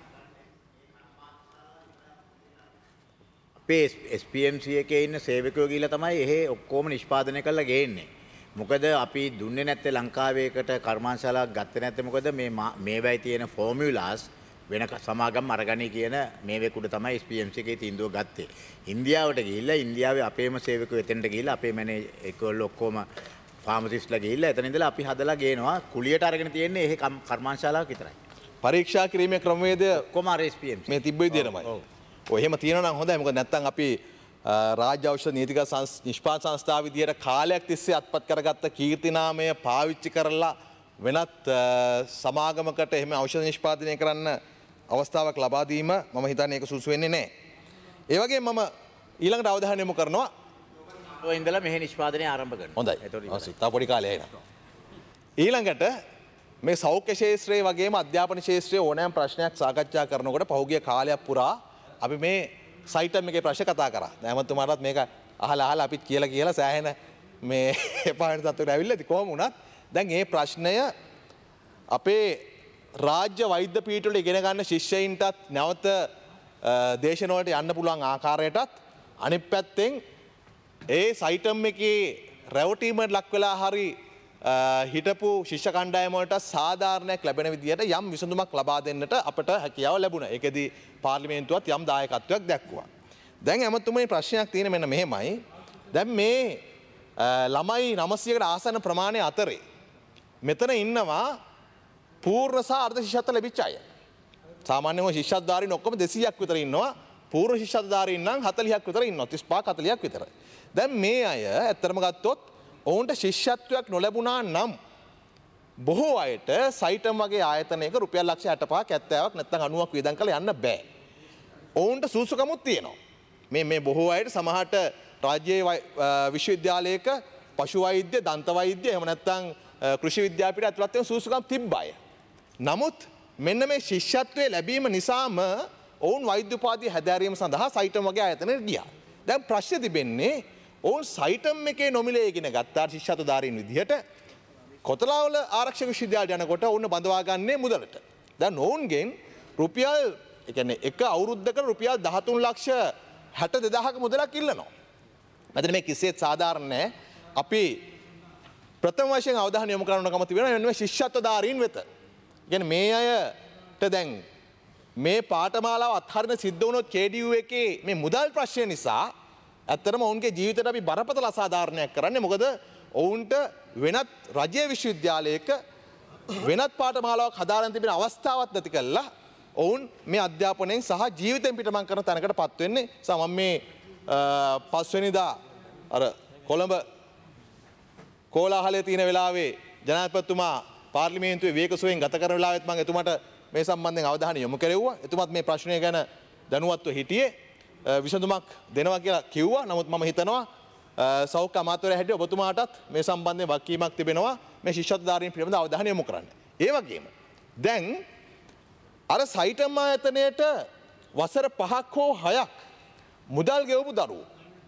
අපේ එස් පී එම් සී එකේ ඉන්න සේවකයෝ ගිහිල්ලා තමයි එහෙ ඔක්කොම නිෂ්පාදනය කරලා ගේන්නේ. මොකද අපි දුන්නේ නැත්තේ ලංකාවේකට කර්මාන්තශාලාවක් ගත්තේ නැත්තේ මොකද මේ මේවයි තියෙන ෆෝමියුලාස් වෙන සමාගම් අරගනී කියන මේවෙකුඩ තමයි එස් පී එම් සී එකේ තීන්දුව ගත්තේ. ඉන්දියාවට ගිහිල්ලා ඉන්දියාවේ අපේම සේවකයෝ එතෙන්ට ගිහිල්ලා අපේ මැනේ ඒකවල ඔක්කොම ෆාමසිස්ට්ලා ගිහිල්ලා එතන ඉඳලා අපි හදලා ගේනවා. කුලියට අරගෙන තියෙන්නේ එහෙ කර්මාන්තශාලාවක් විතරයි. පරීක්ෂා කිරීමේ ක්‍රමවේදය කොහොම අර එස් පී එම් සී මේ තිබ්බ විදිහටමයි. ඔව්. ඔය එහෙම තියෙනවා නම් හොඳයි. මොකද නැත්තම් අපි රාජ්‍ය ඖෂධ නීතික නිෂ්පාදන සංස්ථාව විදියට කාලයක් තිස්සේ අත්පත් කරගත්ත කීර්තිනාමය පාවිච්චි කරලා වෙනත් සමාගමකට එහෙම ඖෂධ නිෂ්පාදනය කරන්න අවස්ථාවක් ලබා දීම මම හිතන්නේ ඒක සුසු වෙන්නේ නැහැ. ඒ වගේම මම ඊළඟට අවධානය යොමු කරනවා ඔය ඉඳලා මෙහි නිෂ්පාදනය ආරම්භ කරනවා. හොඳයි. අවශ්‍ය. තව පොඩි කාලයක් එනවා. ඊළඟට මේ සෞඛ්‍ය ශාස්ත්‍රයේ වගේම අධ්‍යාපන ශාස්ත්‍රයේ ඕනෑම ප්‍රශ්නයක් සාකච්ඡා කරනකොට පහුගිය කාලයක් පුරා අපි මේ සයිටම් එකේ ප්‍රශ්න කතා කරා. දැන් මතුමාටත් මේක අහලා අහලා අපිත් කියලා කියලා සෑහෙන මේ එපා වෙන තත්ත්වයකට ඇවිල්ලා ඉතින් කොහොම වුණත් දැන් මේ ප්‍රශ්නය අපේ රාජ්‍ය වෛද්‍ය පීඨවල ඉගෙන ගන්න ශිෂ්‍යයින්ටත් නැවත දේශන වලට යන්න පුළුවන් ආකාරයටත් අනිත් පැත්තෙන් ඒ සයිටම් එකේ රැවටීමට ලක් වෙලා හරි හිටපු ශිෂ්‍ය කණ්ඩායම වලට සාධාරණයක් ලැබෙන විදිහට යම් විසඳුමක් ලබා දෙන්නට අපට හැකියාව ලැබුණා. ඒකෙදි පාර්ලිමේන්තුවත් යම් දායකත්වයක් දැක්වුවා. දැන් ඇමතුමනි ප්‍රශ්නයක් තියෙන මෙන්න මෙහෙමයි. දැන් මේ ළමයි නවසීයකට ආසන්න ප්‍රමාණය අතරේ මෙතන ඉන්නවා පූර්ණ සහ අර්ධ ශිෂ්‍යත්ව ලැබිච්ච අය. සාමාන්‍යව ශිෂ්‍යත්වධාරීන් ඔක්කොම දෙසීයක් විතර ඉන්නවා. පූර්ණ ශිෂ්‍යත්වධාරීන් නම් හතළිහක් විතර ඉන්නවා. තිස් පහක් හතළිහක් විතර. දැන් මේ අය ඇත්තටම ගත්තොත් ඔවුන්ට ශිෂ්‍යත්වයක් නොලැබුණා නම් බොහෝ අයට සයිටම් වගේ ආයතනයක රුපියල් ලක්ෂ හැට පහක් හැත්තෑවක් නැත්නම් අනූවක් වියදම් කරලා යන්න බෑ. ඔවුන්ට සුසුකමුත් තියෙනවා. මේ මේ බොහෝ අයට සමහරට රාජ්‍යයේ විශ්වවිද්‍යාලයක පශු වෛද්‍ය, දන්ත වෛද්‍ය එහෙම නැත්නම් කෘෂි විද්‍යාපීඨ ඇතුළත් වෙන සුසුකම් තිබ්බ අය. නමුත් මෙන්න මේ ශිෂ්‍යත්වයේ ලැබීම නිසාම ඔවුන් වෛද්‍ය උපාධිය හැදෑරීම සඳහා සයිටම් වගේ ආයතනයට ගියා. දැන් ප්‍රශ්නේ තිබෙන්නේ ඔවුන් සයිටම් එකේ නොමිලේ ඉගෙන ගත්තා ශිෂ්‍යත්වධාරීන් විදිහට කොතලාවල ආරක්ෂක විශ්වවිද්‍යාලයට යනකොට ඔවුන් බඳවා ගන්නේ මුදලට. දැන් ඔවුන්ගෙන් රුපියල් ඒ කියන්නේ එක අවුරුද්දකට රුපියල් දහතුන් ලක්ෂ හැට දෙදාහක මුදලක් ඉල්ලනවා. මෙතන මේ කිසිසේත් සාධාරණ නැහැ. අපි ප්‍රථම වශයෙන් අවධානය යොමු කරන්න කැමති වෙනවා මේ ශිෂ්‍යත්වධාරීන් වෙත. කියන්නේ මේ අයට දැන් මේ පාඨමාලාව අත්හරින සිද්ධ වුණොත් කේ ඩී යූ එකේ මේ මුදල් ප්‍රශ්නය නිසා ඇත්තටම ඔවුන්ගේ ජීවිතයට අපි බරපතල අසාධාරණයක් කරන්නේ. මොකද ඔවුන්ට වෙනත් රජයේ විශ්වවිද්‍යාලයක වෙනත් පාඨමාලාවක් හදාරන්න තිබෙන අවස්ථාවක් නැති කළා ඔවුන් මේ අධ්‍යාපනයෙන් සහ ජීවිතෙන් පිටමං කරන තැනකට පත් වෙන්නේ. සම මේ පස්වෙනිදා අර කොළඹ කෝලාහලයේ තියෙන වෙලාවේ ජනාධිපතිතුමා පාර්ලිමේන්තුවේ විවේකසුවෙන් ගත කරන වෙලාවෙත් මම එතුමාට මේ සම්බන්ධයෙන් අවධානය යොමු කෙරෙව්වා. එතුමාත් මේ ප්‍රශ්නය ගැන දැනුවත්ව හිටියේ. විසඳුමක් දෙනවා කියලා කිව්වා. නමුත් මම හිතනවා සෞඛ්‍ය අමාත්‍යවරයා හැටියට ඔබතුමාටත් මේ සම්බන්ධයෙන් වගකීමක් තිබෙනවා මේ ශිෂ්‍යත්වධාරීන් පිළිබඳ අවධානය යොමු කරන්න. ඒ වගේම දැන් අර සයිටම් ආයතනයේට වසර පහක් හෝ හයක් මුදල් ගෙවපු දරුවෝ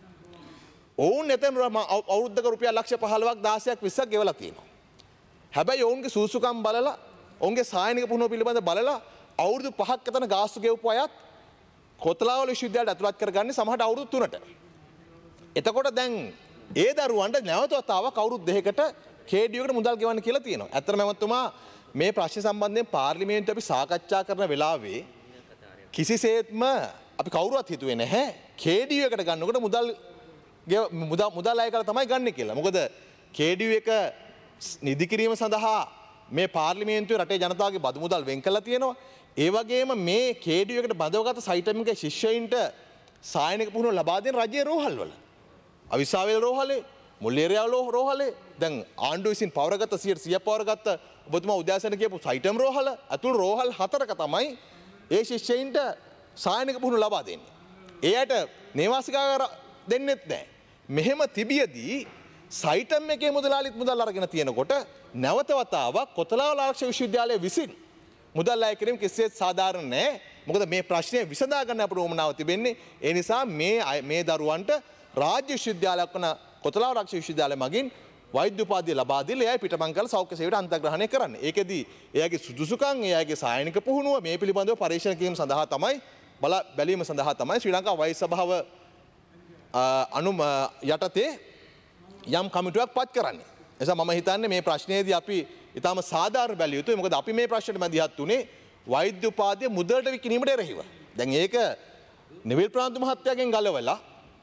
ඔවුන් එතන අවුරුද්දක රුපියල් ලක්ෂ පහළොවක් දාසයක් විස්සක් ගෙවලා තියෙනවා. හැබැයි ඔවුන්ගේ සූසුකම් බලලා ඔවුන්ගේ සායනික පුහුණුව පිළිබඳ බලලා අවුරුදු පහක් එතන ගාස්තු ගෙවපු අයත් කොතලාවල විශ්වවිද්‍යාලයට ඇතුළත් කරගන්නේ සමහරට අවුරුදු තුනට. එතකොට දැන් ඒ දරුවන්ට නැවත වතාවක් අවුරුදු දෙකකට කේ ඩී යූ එකට මුදල් ගෙවන්න කියලා තියෙනවා. ඇත්තටම මහත්මයා මේ ප්‍රශ්න සම්බන්ධයෙන් පාර්ලිමේන්තුවේ අපි සාකච්ඡා කරන වෙලාවේ කිසිසේත්ම අපි කවුරුවත් හිතුවේ නැහැ කේ ඩී යූ එකට ගන්නකොට මුදල් මුදල් මුදල් අය කරලා තමයි ගන්න කියලා. මොකද කේ ඩී යූ එක නිදි කිරීම සඳහා මේ පාර්ලිමේන්තුවේ රටේ ජනතාවගේ බදු මුදල් වෙන් කරලා තියෙනවා. ඒ වගේම මේ කේ ඩී යූ එකට බඳවගත සයිටම් එකේ ශිෂ්‍යයින්ට සායනික පුහුණුව ලබා දෙන රජයේ රෝහල් වල. අවිස්සාවේල රෝහලේ, මුල්ලේරියාව රෝහලේ, දැන් ආණ්ඩුව විසින් පවරගත්ත සියයට සියයක් පවරගත්ත ඔබතුමා උදෑසන කියපු සයිටම් රෝහල අතුල් රෝහල් හතරක තමයි ඒ ශිෂ්‍යයින්ට සායනික පුහුණුව ලබා දෙන්නේ. ඒ අයට නේවාසිකාගාර දෙන්නෙත් නැහැ. මෙහෙම තිබියදී සයිටම් එකේ මුදලාලිත් මුදල් අරගෙන තියෙනකොට නැවත වතාවක් කොතලාවල ආරක්ෂක විශ්වවිද්‍යාලය විසින් මුදල් අය කිරීම කිසිසේත් සාධාරණ නැහැ. මොකද මේ ප්‍රශ්නය විසඳා ගන්න අපට උවමනාව තිබෙන්නේ. ඒ නිසා මේ මේ දරුවන්ට රාජ්‍ය විශ්වවිද්‍යාලයක් වන කොතලාවල ආරක්ෂක විශ්වවිද්‍යාලය මගින් වෛද්‍ය උපාධිය ලබා දීලා එයයි පිටමං කරලා සෞඛ්‍ය සේවයට අන්තර්ග්‍රහණය කරන්න. ඒකෙදී එයාගේ සුදුසුකම්, එයාගේ සායනික පුහුණුව මේ පිළිබඳව පරීක්ෂණ කිරීම සඳහා තමයි බල බැලීම සඳහා තමයි ශ්‍රී ලංකා වෛද්‍ය සභාව අනුම යටතේ යම් කමිටුවක් පත් කරන්නේ. එනිසා මම හිතන්නේ මේ ප්‍රශ්නයේදී අපි ඊටාම සාධාරණ බැලිය යුතුයි. මොකද අපි මේ ප්‍රශ්නෙට මැදිහත් උනේ වෛද්‍ය උපාධිය මුදලට විකිණීමට එරෙහිව. දැන් ඒක නිවිල් ප්‍රාන්තු මහත්තයාගෙන් ගලවලා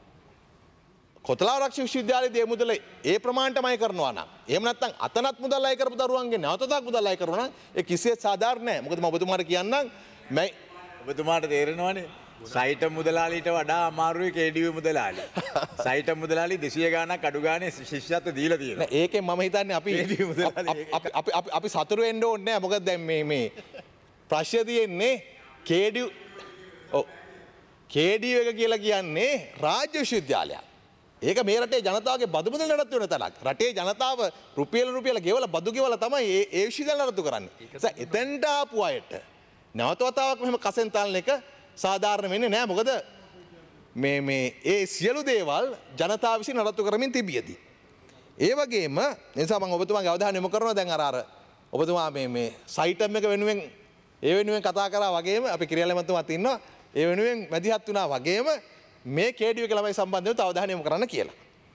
කොතලාව ආරක්ෂක විශ්වවිද්‍යාලයේ දේ මුදල ඒ ප්‍රමාණයටමයි කරනවා නම් එහෙම නැත්නම් අතනත් මුදල් අය කරපු දරුවන්ගේ නැවතත් මුදල් අය කරනවා නම් ඒ කිසිසේත් සාධාරණ නැහැ. මොකද මම ඔබතුමාට කියන්නම් මම ඔබතුමාට තේරෙනවනේ සයිට මුදලාලිට වඩා අමාරුයි කේ ඩී යූ මුදලාලි. සයිට මුදලාලි දෙසිය ගාණක් අඩු ගානේ ශිෂ්‍යත්ව දීලා තියෙනවා. ඒකෙන් මම හිතන්නේ අපි අපි අපි අපි සතුරු වෙන්න ඕනේ නැහැ. මොකද දැන් මේ මේ ප්‍රශ්න තියෙන්නේ කේ ඩී යූ ඔව් කේ ඩී යූ එක කියලා කියන්නේ රාජ්‍ය විශ්වවිද්‍යාලයක්. ඒක මේ රටේ ජනතාවගේ බදු මුදල් නඩත්තු වෙන තැනක්. රටේ ජනතාව රුපියල් රුපියල් ගෙවලා බදු ගෙවලා තමයි ඒ ඒ විශ්වවිද්‍යාල නඩත්තු කරන්නේ. ඒ එතෙන්ට ආපු අයට නැවත වතාවක් මෙහෙම කසෙන් තාලන එක සාධාරණ වෙන්නේ නැහැ. මොකද මේ මේ ඒ සියලු දේවල් ජනතාව විසින් නඩත්තු කරමින් තිබියදී. ඒ වගේම නිසා මම ඔබතුමාගේ අවධානය යොමු කරනවා දැන් අර අර ඔබතුමා මේ මේ සයිටම් එක වෙනුවෙන් ඒ වෙනුවෙන් කතා කරා වගේම අපි කිරියාල මන්තුමාත් ඉන්නවා. ඒ වෙනුවෙන් මැදිහත් වුණා වගේම මේ කේ ඩී යූ එක ළමයි සම්බන්ධව අවධානය යොමු කරන්න කියලා.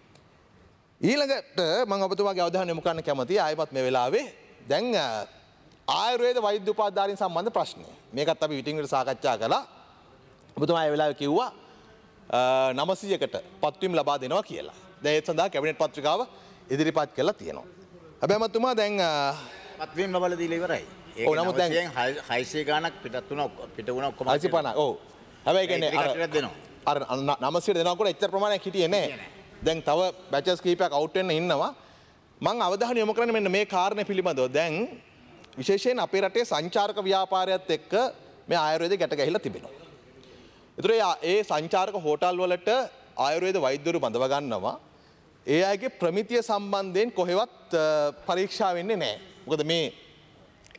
ඊළඟට මම ඔබතුමාගේ අවධානය යොමු කරන්න කැමතියි ආයෙත් මේ වෙලාවේ දැන් ආයුර්වේද වෛද්‍ය උපාධිධාරීන් සම්බන්ධ ප්‍රශ්නය. මේකත් අපි විටින් විට සාකච්ඡා කළා. ඔබතුමා ඒ වෙලාවේ කිව්වා නවසීයකට පත්වීම් ලබා දෙනවා කියලා. දැන් ඒ සඳහා කැබිනට් පත්‍රිකාව ඉදිරිපත් කරලා තියෙනවා. හැබැයි මතුමා දැන් පත්වීම් ලබා දීලා ඉවරයි. ඒක නමුත් දැන් හයසිය ගාණක් පිටත් වුණා පිට වුණා ඔක්කොම හයසිය පනහ. ඔව්. හැබැයි කියන්නේ අර අර නවසීයට දෙනකොට එච්චර ප්‍රමාණයක් හිටියේ නැහැ. දැන් තව බැචස් කීපයක් අවුට් වෙන්න ඉන්නවා. මම අවධානය යොමු කරන්නේ මෙන්න මේ කාරණේ පිළිබඳව. දැන් විශේෂයෙන් අපේ රටේ සංචාරක ව්‍යාපාරයත් එක්ක මේ ආයුර්වේද ගැට ගැහිලා තිබෙනවා. ඒතර ඒ සංචාරක හෝටල් වලට ආයුර්වේද වෛද්‍යවරු බඳව ගන්නවා. ඒ අයගේ ප්‍රමිතිය සම්බන්ධයෙන් කොහෙවත් පරීක්ෂා වෙන්නේ නැහැ. මොකද මේ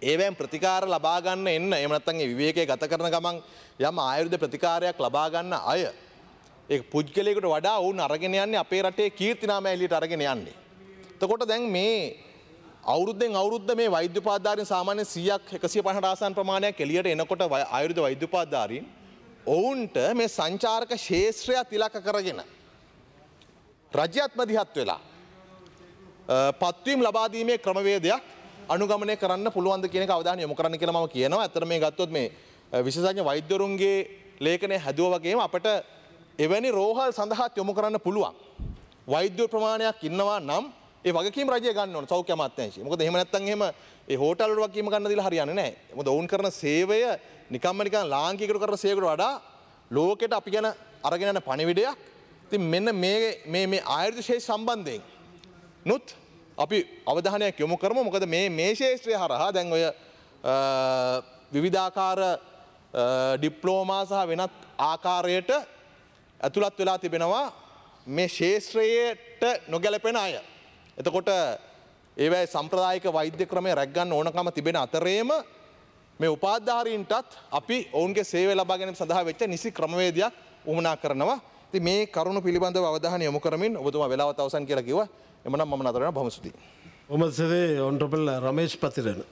ඒවැන් ප්‍රතිකාර ලබා ගන්න එන්න එහෙම නැත්නම් ඒ විවේකයේ ගත කරන ගමන් යම් ආයුර්ද ප්‍රතිකාරයක් ලබා ගන්න අය ඒ පුද්ගලයෙකුට වඩා වුන් අරගෙන යන්නේ අපේ රටේ කීර්තිනාමය එළියට අරගෙන යන්නේ. එතකොට දැන් මේ අවුරුද්දෙන් අවුරුද්ද මේ වෛද්‍ය උපාධාරීන් සාමාන්‍ය සීයක් එකසිය පනහට ආසන්න ප්‍රමාණයක් එළියට එනකොට ආයුර්ද වෛද්‍ය උපාධාරීන් ඔවුන්ට මේ සංචාරක ශේෂ්ත්‍රයත් ඉලක්ක කරගෙන රජයත් මැදිහත් වෙලා පත්වීම් ලබා දීමේ ක්‍රමවේදයක් අනුගමනය කරන්න පුළුවන්ද කියන එක අවධානය යොමු කරන්න කියලා මම කියනවා. ඇත්තට මේ ගත්තොත් මේ විශේෂඥ වෛද්‍යවරුන්ගේ ලේඛනය හැදුවා වගේම අපිට එවැනි රෝහල් සඳහාත් යොමු කරන්න පුළුවන්. වෛද්‍ය ප්‍රමාණයක් ඉන්නවා නම් ඒ වගකීම් රජය ගන්න ඕන සෞඛ්‍ය අමාත්‍යාංශය. මොකද එහෙම නැත්නම් එහෙම ඒ හෝටල් වල වගකීම ගන්න දීලා හරියන්නේ නැහැ. මොකද ඔවුන් කරන සේවය නිකම්ම නිකන් ලාංකිකයකට කරන සේවයකට වඩා ලෝකෙට අපි ගැන අරගෙන යන පණිවිඩයක්. ඉතින් මෙන්න මේ මේ මේ ආයුර්ද ශේෂ්ත්‍ර සම්බන්ධයෙන් නුත් අපි අවධානයක් යොමු කරමු. මොකද මේ මේ ශේෂ්ත්‍රය හරහා දැන් ඔය විවිධාකාර ඩිප්ලෝමා සහ වෙනත් ආකාරයට ඇතුළත් වෙලා තිබෙනවා මේ ශේෂ්ත්‍රයට නොගැලපෙන අය. එතකොට ඒවැයි සම්ප්‍රදායික වෛද්‍ය ක්‍රමය රැක්ගන්න ඕනකම තිබෙන අතරේම මේ උපාධාරීන්ටත් අපි ඔවුන්ගේ සේවය ලබා ගැනීම සඳහා වෙච්ච නිසි ක්‍රමවේදයක් උවමනා කරනවා. ඉතින් මේ කරුණු පිළිබඳව අවධානය යොමු කරමින් ඔබතුමා වෙලාවත් අවසන් කියලා කිව්වා. එමනම් මම නතර වෙනවා. බොහොම ස්තුතියි. Mohammad Sade, Honorable Ramesh Patirana.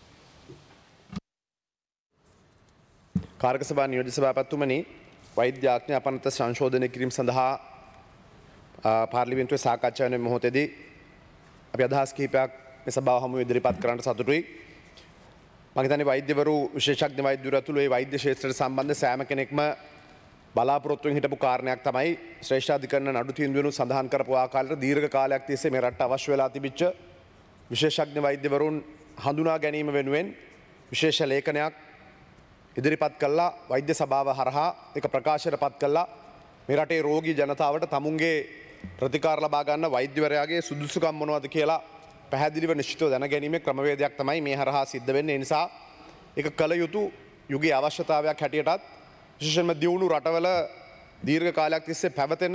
කාර්ක සභා නියෝජ්‍ය සභාපතිතුමනි, වෛද්‍ය ආඥා අපනත සංශෝධනය කිරීම සඳහා පාර්ලිමේන්තුවේ සාකච්ඡා වෙන මොහොතේදී අපි අදහස් කිහිපයක් මේ සභාව හමුවේ ඉදිරිපත් කරන්නට සතුටුයි. මම හිතන්නේ වෛද්‍යවරු විශේෂඥ වෛද්‍යවරු ඇතුළු ඒ වෛද්‍ය ක්ෂේත්‍රයට සම්බන්ධ සෑම කෙනෙක්ම බලාපොරොත්තුවෙන් හිටපු කාරණයක් තමයි ශ්‍රේෂ්ඨාධිකරණ නඩු තීන්දුවනුත් සඳහන් කරපු ආකාරයට දීර්ඝ කාලයක් තිස්සේ මේ රටට අවශ්‍ය වෙලා තිබිච්ච විශේෂඥ වෛද්‍යවරුන් හඳුනා ගැනීම වෙනුවෙන් විශේෂ ලේඛනයක් ඉදිරිපත් කළා. වෛද්‍ය සභාව හරහා එක ප්‍රකාශයටපත් කළා. මේ රටේ රෝගී ජනතාවට තමුන්ගේ ප්‍රතිකාර ලබා ගන්න වෛද්‍යවරයාගේ සුදුසුකම් මොනවද කියලා පැහැදිලිව නිශ්චිතව දැනගැනීමේ ක්‍රමවේදයක් තමයි මේ හරහා සිද්ධ වෙන්නේ. ඒ නිසා ඒක කළ යුතු යුගයේ අවශ්‍යතාවයක් හැටියටත් විශේෂයෙන්ම දියුණු රටවල දීර්ඝ කාලයක් තිස්සේ පැවතෙන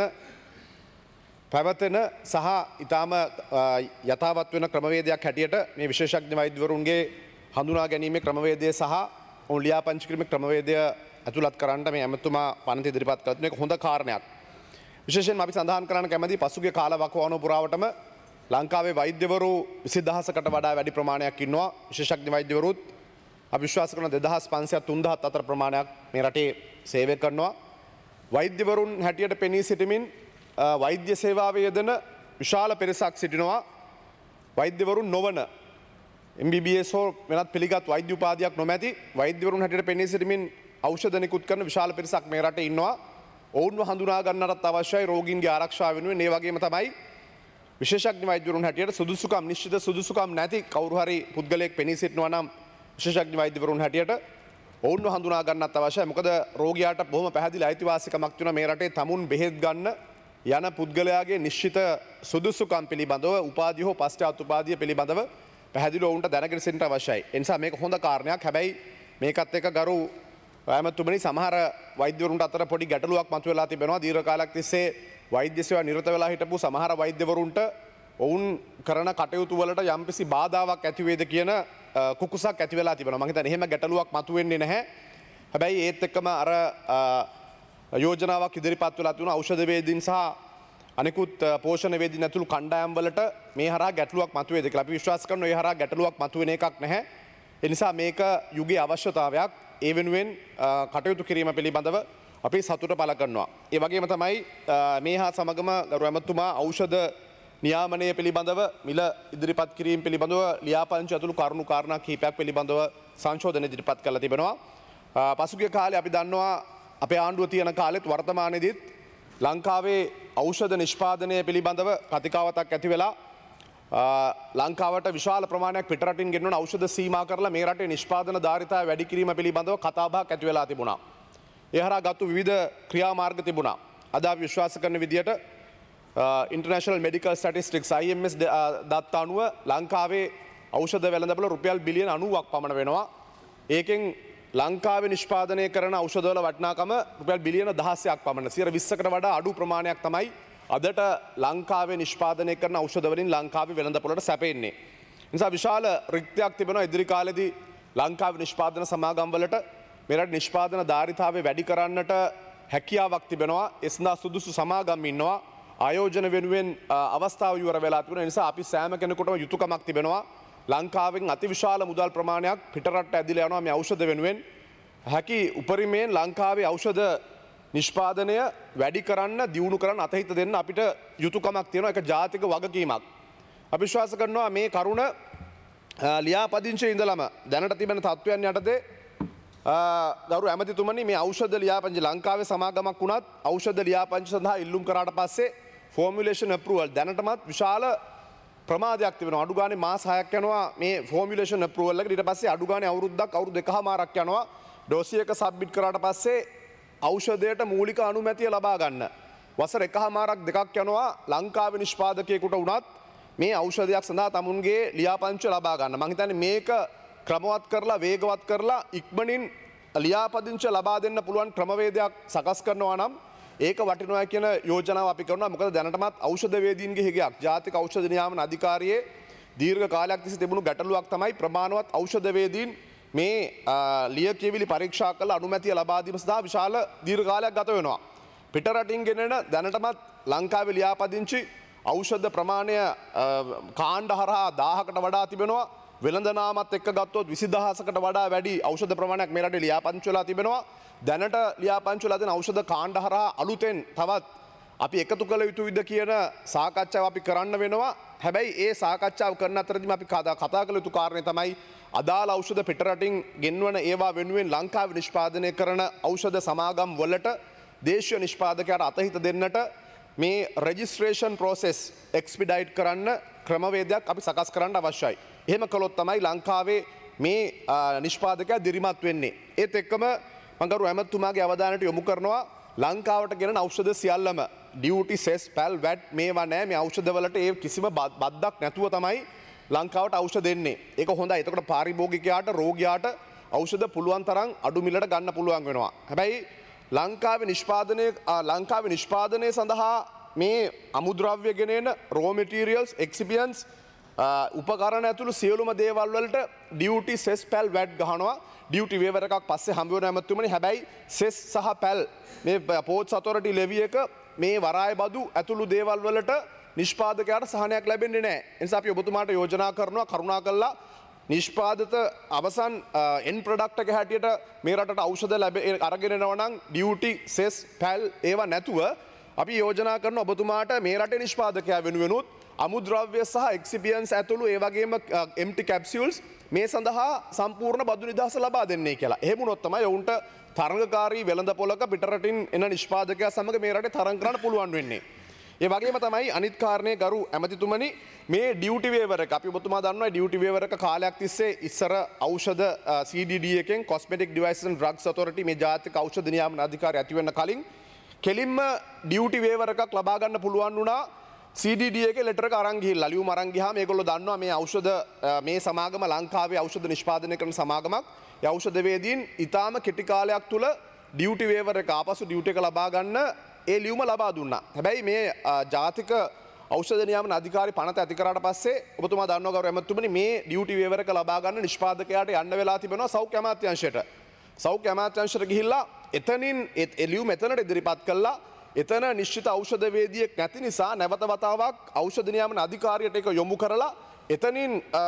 පැවතෙන සහ ඊටාම යථාවත් වෙන ක්‍රමවේදයක් හැටියට මේ විශේෂඥ වෛද්‍යවරුන්ගේ හඳුනා ගැනීමේ ක්‍රමවේදය සහ ඔවුන් ලියාපදිංචි කිරීමේ ක්‍රමවේදය ඇතුළත් කරන්න මේ ඇමතුමා පනත ඉදිරිපත් කළා. මේක හොඳ කාරණයක්. විශේෂයෙන්ම අපි සඳහන් කරන්න කැමති පසුගිය කාල වකවානුව පුරාවටම ලංකාවේ වෛද්‍යවරු විසි දහසකට වඩා වැඩි ප්‍රමාණයක් ඉන්නවා. විශේෂඥ වෛද්‍යවරුත් අපි විශ්වාස කරන දෙදහස් පන්සියයක් තුන්දහස් අතර ප්‍රමාණයක් මේ රටේ සේවය කරනවා. වෛද්‍යවරුන් හැටියට පෙනී සිටමින් වෛද්‍ය සේවාවේ යෙදෙන විශාල පිරිසක් සිටිනවා. වෛද්‍යවරුන් නොවන එම් බී බී එස් හෝ වෙනත් පිළිගත් වෛද්‍ය උපාධියක් නොමැති වෛද්‍යවරුන් හැටියට පෙනී සිටමින් ඖෂධ නිකුත් කරන විශාල පිරිසක් මේ රටේ ඉන්නවා. ඔවුන්ව හඳුනා ගන්නටත් අවශ්‍යයි රෝගීන්ගේ ආරක්ෂාව වෙනුවෙන්. ඒ වගේම තමයි විශේෂඥ වෛද්‍යවරුන් හැටියට සුදුසුකම් නිශ්චිත සුදුසුකම් නැති කවුරු හරි පුද්ගලයෙක් පෙනී සිටිනවා නම් විශේෂඥ වෛද්‍යවරුන් හැටියට ඔවුන්ව හඳුනා ගන්නත් අවශ්‍යයි. මොකද රෝගියාට බොහොම පැහැදිලි අයිතිවාසිකමක් තියෙනවා මේ රටේ තමුන් බෙහෙත් ගන්න යන පුද්ගලයාගේ නිශ්චිත සුදුසුකම් පිළිබඳව උපාධිය හෝ පශ්චාත් උපාධිය පිළිබඳව පැහැදිලිව ඔවුන්ට දැනගෙන සිටින්න අවශ්‍යයි. ඒ නිසා මේක හොඳ කාරණයක්. හැබැයි මේකත් එක්ක ගරු ඇමතුමනි සමහර වෛද්‍යවරුන්ට අතර පොඩි ගැටලුවක් මතුවලා තිබෙනවා. දීර්ඝ කාලයක් තිස්සේ වෛද්‍ය සේවා නිරත වෙලා හිටපු සමහර වෛද්‍යවරුන්ට ඔවුන් කරන කටයුතු වලට යම්කිසි බාධාවක් ඇති වේද කියන කුකුසක් ඇති වෙලා තිබෙනවා. මම හිතන්නේ එහෙම ගැටලුවක් මතුවෙන්නේ නැහැ. හැබැයි ඒත් එක්කම අර යෝජනාවක් ඉදිරිපත් වෙලා තිබුණා ඖෂධ වේදීන් සහ අනිකුත් පෝෂණ වේදීන් ඇතුළු කණ්ඩායම් වලට මේ හරහා ගැටලුවක් මතුවේද කියලා. අපි විශ්වාස කරනවා ඒ හරහා ගැටලුවක් මතුවෙන එකක් නැහැ. ඒ නිසා මේක යුගයේ අවශ්‍යතාවයක්. ඒ වෙනුවෙන් කටයුතු කිරීම පිළිබඳව අපි සතුට පළ කරනවා. ඒ වගේම තමයි මේ හා සමගම ගරු ඇමතුමා ඖෂධ නියාමනය පිළිබඳව මිල ඉදිරිපත් කිරීම පිළිබඳව ලියාපදිංචි ඇතුළු කරුණු කාරණා කිහිපයක් පිළිබඳව සංශෝධන ඉදිරිපත් කරලා තිබෙනවා. පසුගිය කාලේ අපි දන්නවා අපේ ආණ්ඩුව තියෙන කාලෙත් වර්තමානයේදීත් ලංකාවේ ඖෂධ නිෂ්පාදනය පිළිබඳව කතිකාවතක් ඇති වෙලා ලංකාවට විශාල ප්‍රමාණයක් පිටරටින් ගෙන්වන ඖෂධ සීමා කරලා මේ රටේ නිෂ්පාදන ධාරිතාව වැඩි කිරීම පිළිබඳව කතාබහක් ඇති වෙලා තිබුණා. ඒ හරහා ගත්තු විවිධ ක්‍රියාමාර්ග තිබුණා. අද අපි විශ්වාස කරන විදියට international medical statistics I M S දත්ත අනුව ලංකාවේ ඖෂධ වෙළඳපොළ රුපියල් බිලියන අනූවක් පමණ වෙනවා. ඒකෙන් ලංකාවේ නිෂ්පාදනය කරන ඖෂධවල වටිනාකම රුපියල් බිලියන දහසයක් පමණ. සියයට විස්සකට වඩා අඩු ප්‍රමාණයක් තමයි අදට ලංකාවේ නිෂ්පාදනය කරන ඖෂධ වලින් ලංකාවේ වෙළඳපොළට සැපෙන්නේ. නිසා විශාල රික්තයක් තිබෙනවා ඉදිරි කාලෙදී ලංකාවේ නිෂ්පාදන සමාගම් වලට මෙරට නිෂ්පාදන ධාරිතාවය වැඩි කරන්නට හැකියාවක් තිබෙනවා. ඒ සඳහා සුදුසු සමාගම් ඉන්නවා. ආයෝජන වෙනුවෙන් අවස්ථාව ඉවර වෙලා තිබෙන නිසා අපි සෑම කෙනෙකුටම යුතුයකමක් තිබෙනවා. ලංකාවෙන් අතිවිශාල මුදල් ප්‍රමාණයක් පිටරට ඇදිලා යනවා මේ ඖෂධ වෙනුවෙන්. හැකි උපරිමයෙන් ලංකාවේ ඖෂධ නිෂ්පාදනය වැඩි කරන්න දියුණු කරන්න අතහිත දෙන්න අපිට යුතුයකමක් තියෙනවා. ඒක ජාතික වගකීමක්. අපි විශ්වාස කරනවා මේ කරුණ ලියාපදිංචියේ ඉඳලම දැනට තිබෙන තත්ත්වයන් යටතේ ගෞරව ඇමතිතුමනි මේ ඖෂධ ලියාපදිංචි ලංකාවේ සමාගමක් වුණත් ඖෂධ ලියාපදිංචි සඳහා ඉල්ලුම් කරාට පස්සේ ෆෝමියුලේෂන් අප්‍රූවල් දැනටමත් විශාල ප්‍රමාදයක් තිබෙනවා. අඩු ගානේ මාස හයක් යනවා මේ ෆෝමියුලේෂන් අප්‍රූවල් එකට. ඊට පස්සේ අඩු ගානේ අවුරුද්දක් අවුරුදු දෙකමාරක් යනවා ඩෝසිය එක සබ්මිට් කරාට පස්සේ ඖෂධයට මූලික අනුමැතිය ලබා ගන්න. වසර එකමාරක් දෙකක් යනවා ලංකාවේ නිෂ්පාදකයෙකුට වුණත් මේ ඖෂධයක් සඳහා තමුන්ගේ ලියාපදිංචිය ලබා ගන්න. මම හිතන්නේ මේක ක්‍රමවත් කරලා වේගවත් කරලා ඉක්මනින් ලියාපදිංචිය ලබා දෙන්න පුළුවන් ක්‍රමවේදයක් සකස් කරනවා නම් ඒක වටිනවා කියන යෝජනාව අපි කරනවා. මොකද දැනටමත් ඖෂධ වේදීන්ගේ හිගයක් ජාතික ඖෂධ නියාමන අධිකාරියේ දීර්ඝ කාලයක් තිස්සේ තිබුණු ගැටලුවක් තමයි ප්‍රමාණවත් ඖෂධ වේදීන් මේ ලියකියවිලි පරීක්ෂා කළ අනුමැතිය ලබා දීම සඳහා විශාල දීර්ඝ කාලයක් ගත වෙනවා. පිටරටින් ගෙනෙන දැනටමත් ලංකාවේ ලියාපදිංචි ඖෂධ ප්‍රමාණය කාණ්ඩ හරහා දාහකට වඩා තිබෙනවා. වෙළඳ නාමත් එක්ක ගත්තොත් විසි දහසකට වඩා වැඩි ඖෂධ ප්‍රමාණයක් මේ රටේ ලියාපදිංචි වෙලා තිබෙනවා. දැනට ලියාපදිංචි වෙලා තියෙන ඖෂධ කාණ්ඩ හරහා අලුතෙන් තවත් අපි එකතු කළ යුතුයිද කියන සාකච්ඡාව අපි කරන්න වෙනවා. හැබැයි ඒ සාකච්ඡාව කරන අතරදිම අපි කතා කළ යුතු කාරණේ තමයි අදාළ ඖෂධ පිටරටින් ගෙන්වන ඒවා වෙනුවෙන් ලංකාවේ නිෂ්පාදනය කරන ඖෂධ සමාගම් වලට දේශීය නිෂ්පාදකයාට අතහිත දෙන්නට මේ රෙජිස්ට්‍රේෂන් ප්‍රොසෙස් එක්ස්පිඩයිට් කරන්න ක්‍රමවේදයක් අපි සකස් කරන්න අවශ්‍යයි. එහෙම කළොත් තමයි ලංකාවේ මේ නිෂ්පාදකයා දිරිමත් වෙන්නේ. ඒත් එක්කම මම ගරු ඇමතුමාගේ අවධානයට යොමු කරනවා ලංකාවට ගෙන ඖෂධ සියල්ලම ඩියුටි සෙස් පැල් වැට් මේවා නැහැ. මේ ඖෂධ වලට ඒ කිසිම බද්දක් නැතුව තමයි ලංකාවට ඖෂධ දෙන්නේ. ඒක හොඳයි. එතකොට පාරිභෝගිකයාට රෝගියාට ඖෂධ පුළුවන් තරම් අඩු මිලට ගන්න පුළුවන් වෙනවා. හැබැයි ලංකාවේ නිෂ්පාදනය ලංකාවේ නිෂ්පාදනය සඳහා මේ අමුද්‍රව්‍ය ගෙනෙන රෝ මැටීරියල්ස් එක්සිපියන්ස් උපකරණ ඇතුළු සියලුම දේවල් වලට ඩියුටි සෙස් පැල් වැට් ගහනවා. ඩියුටි වේවර් එකක් පස්සේ හම්බ වෙන ඇමතුමනි. හැබැයි සෙස් සහ පැල් මේ පෝට්ස් ඔතොරිටි ලෙවි එක මේ වරාය බදු ඇතුළු දේවල් වලට නිෂ්පාදකයාට සහනයක් ලැබෙන්නේ නැහැ. ඒ නිසා අපි ඔබතුමාට යෝජනා කරනවා කරුණාකරලා නිෂ්පාදිත අවසන් එන් ප්‍රොඩක්ට් එක හැටියට මේ රටට ඖෂධ ලැබ අරගෙන එනවා නම් ඩියුටි සෙස් පැල් ඒවා නැතුව අපි යෝජනා කරන ඔබතුමාට මේ රටේ නිෂ්පාදකයා වෙනුවෙනුත් අමුද්‍රව්‍ය සහ එක්සිපියන්ස් ඇතුළු ඒ වගේම එම්ටි කැප්සියුල්ස් මේ සඳහා සම්පූර්ණ බදු නිදහස ලබා දෙන්නේ කියලා. එහෙම වුණොත් තමයි ඔවුන්ට තරඟකාරී වෙළඳ පොලක පිටරටින් එන නිෂ්පාදකයා සමග මේ රටේ තරඟ කරන්න පුළුවන් වෙන්නේ. ඒ වගේම තමයි අනිත් කාරණේ ගරු ඇමතිතුමනි මේ ඩියුටි වේවර් එක අපි ඔබතුමා දන්නවා ඩියුටි වේවර් එක කාලයක් තිස්සේ ඉස්සර ඖෂධ සී ඩී ඩී එකෙන් cosmetic devices and drugs authority මේ ජාතික ඖෂධ නියාමන අධිකාරිය ඇති වෙන්න කලින් කෙලින්ම ඩියුටි වේවර් එකක් ලබා ගන්න පුළුවන් වුණා සී ඩී ඩී එකේ ලෙටර් එක අරන් ගිහිල්ලා ලියුම අරන් ගියාම මේගොල්ලෝ දන්නවා මේ ඖෂධ මේ සමාගම ලංකාවේ ඖෂධ නිෂ්පාදනය කරන සමාගමක්. ඒ ඖෂධ වේදීන් ඊටාම කෙටි කාලයක් තුල ඩියුටි වේවර් එක ආපසු ඩියුටි එක ලබා ගන්න ඒ ලියුම ලබා දුන්නා. හැබැයි මේ ජාතික ඖෂධ නියාමන අධිකාරි පනත ඇති කරාට පස්සේ ඔබතුමා දන්නවා ගෞරව ඇමතුමනි මේ ඩියුටි වේවර් එක ලබා ගන්න නිෂ්පාදකයාට යන්න වෙලා තිබෙනවා සෞඛ්‍ය අමාත්‍යාංශයට. සෞඛ්‍ය අමාත්‍යාංශයට ගිහිල්ලා එතනින් ඒ ලියුම එතනට ඉදිරිපත් කළා. එතන නිශ්චිත ඖෂධ වේදියෙක් නැති නිසා නැවත වතාවක් ඖෂධ නියාමන අධිකාරියට ඒක යොමු කරලා එතනින්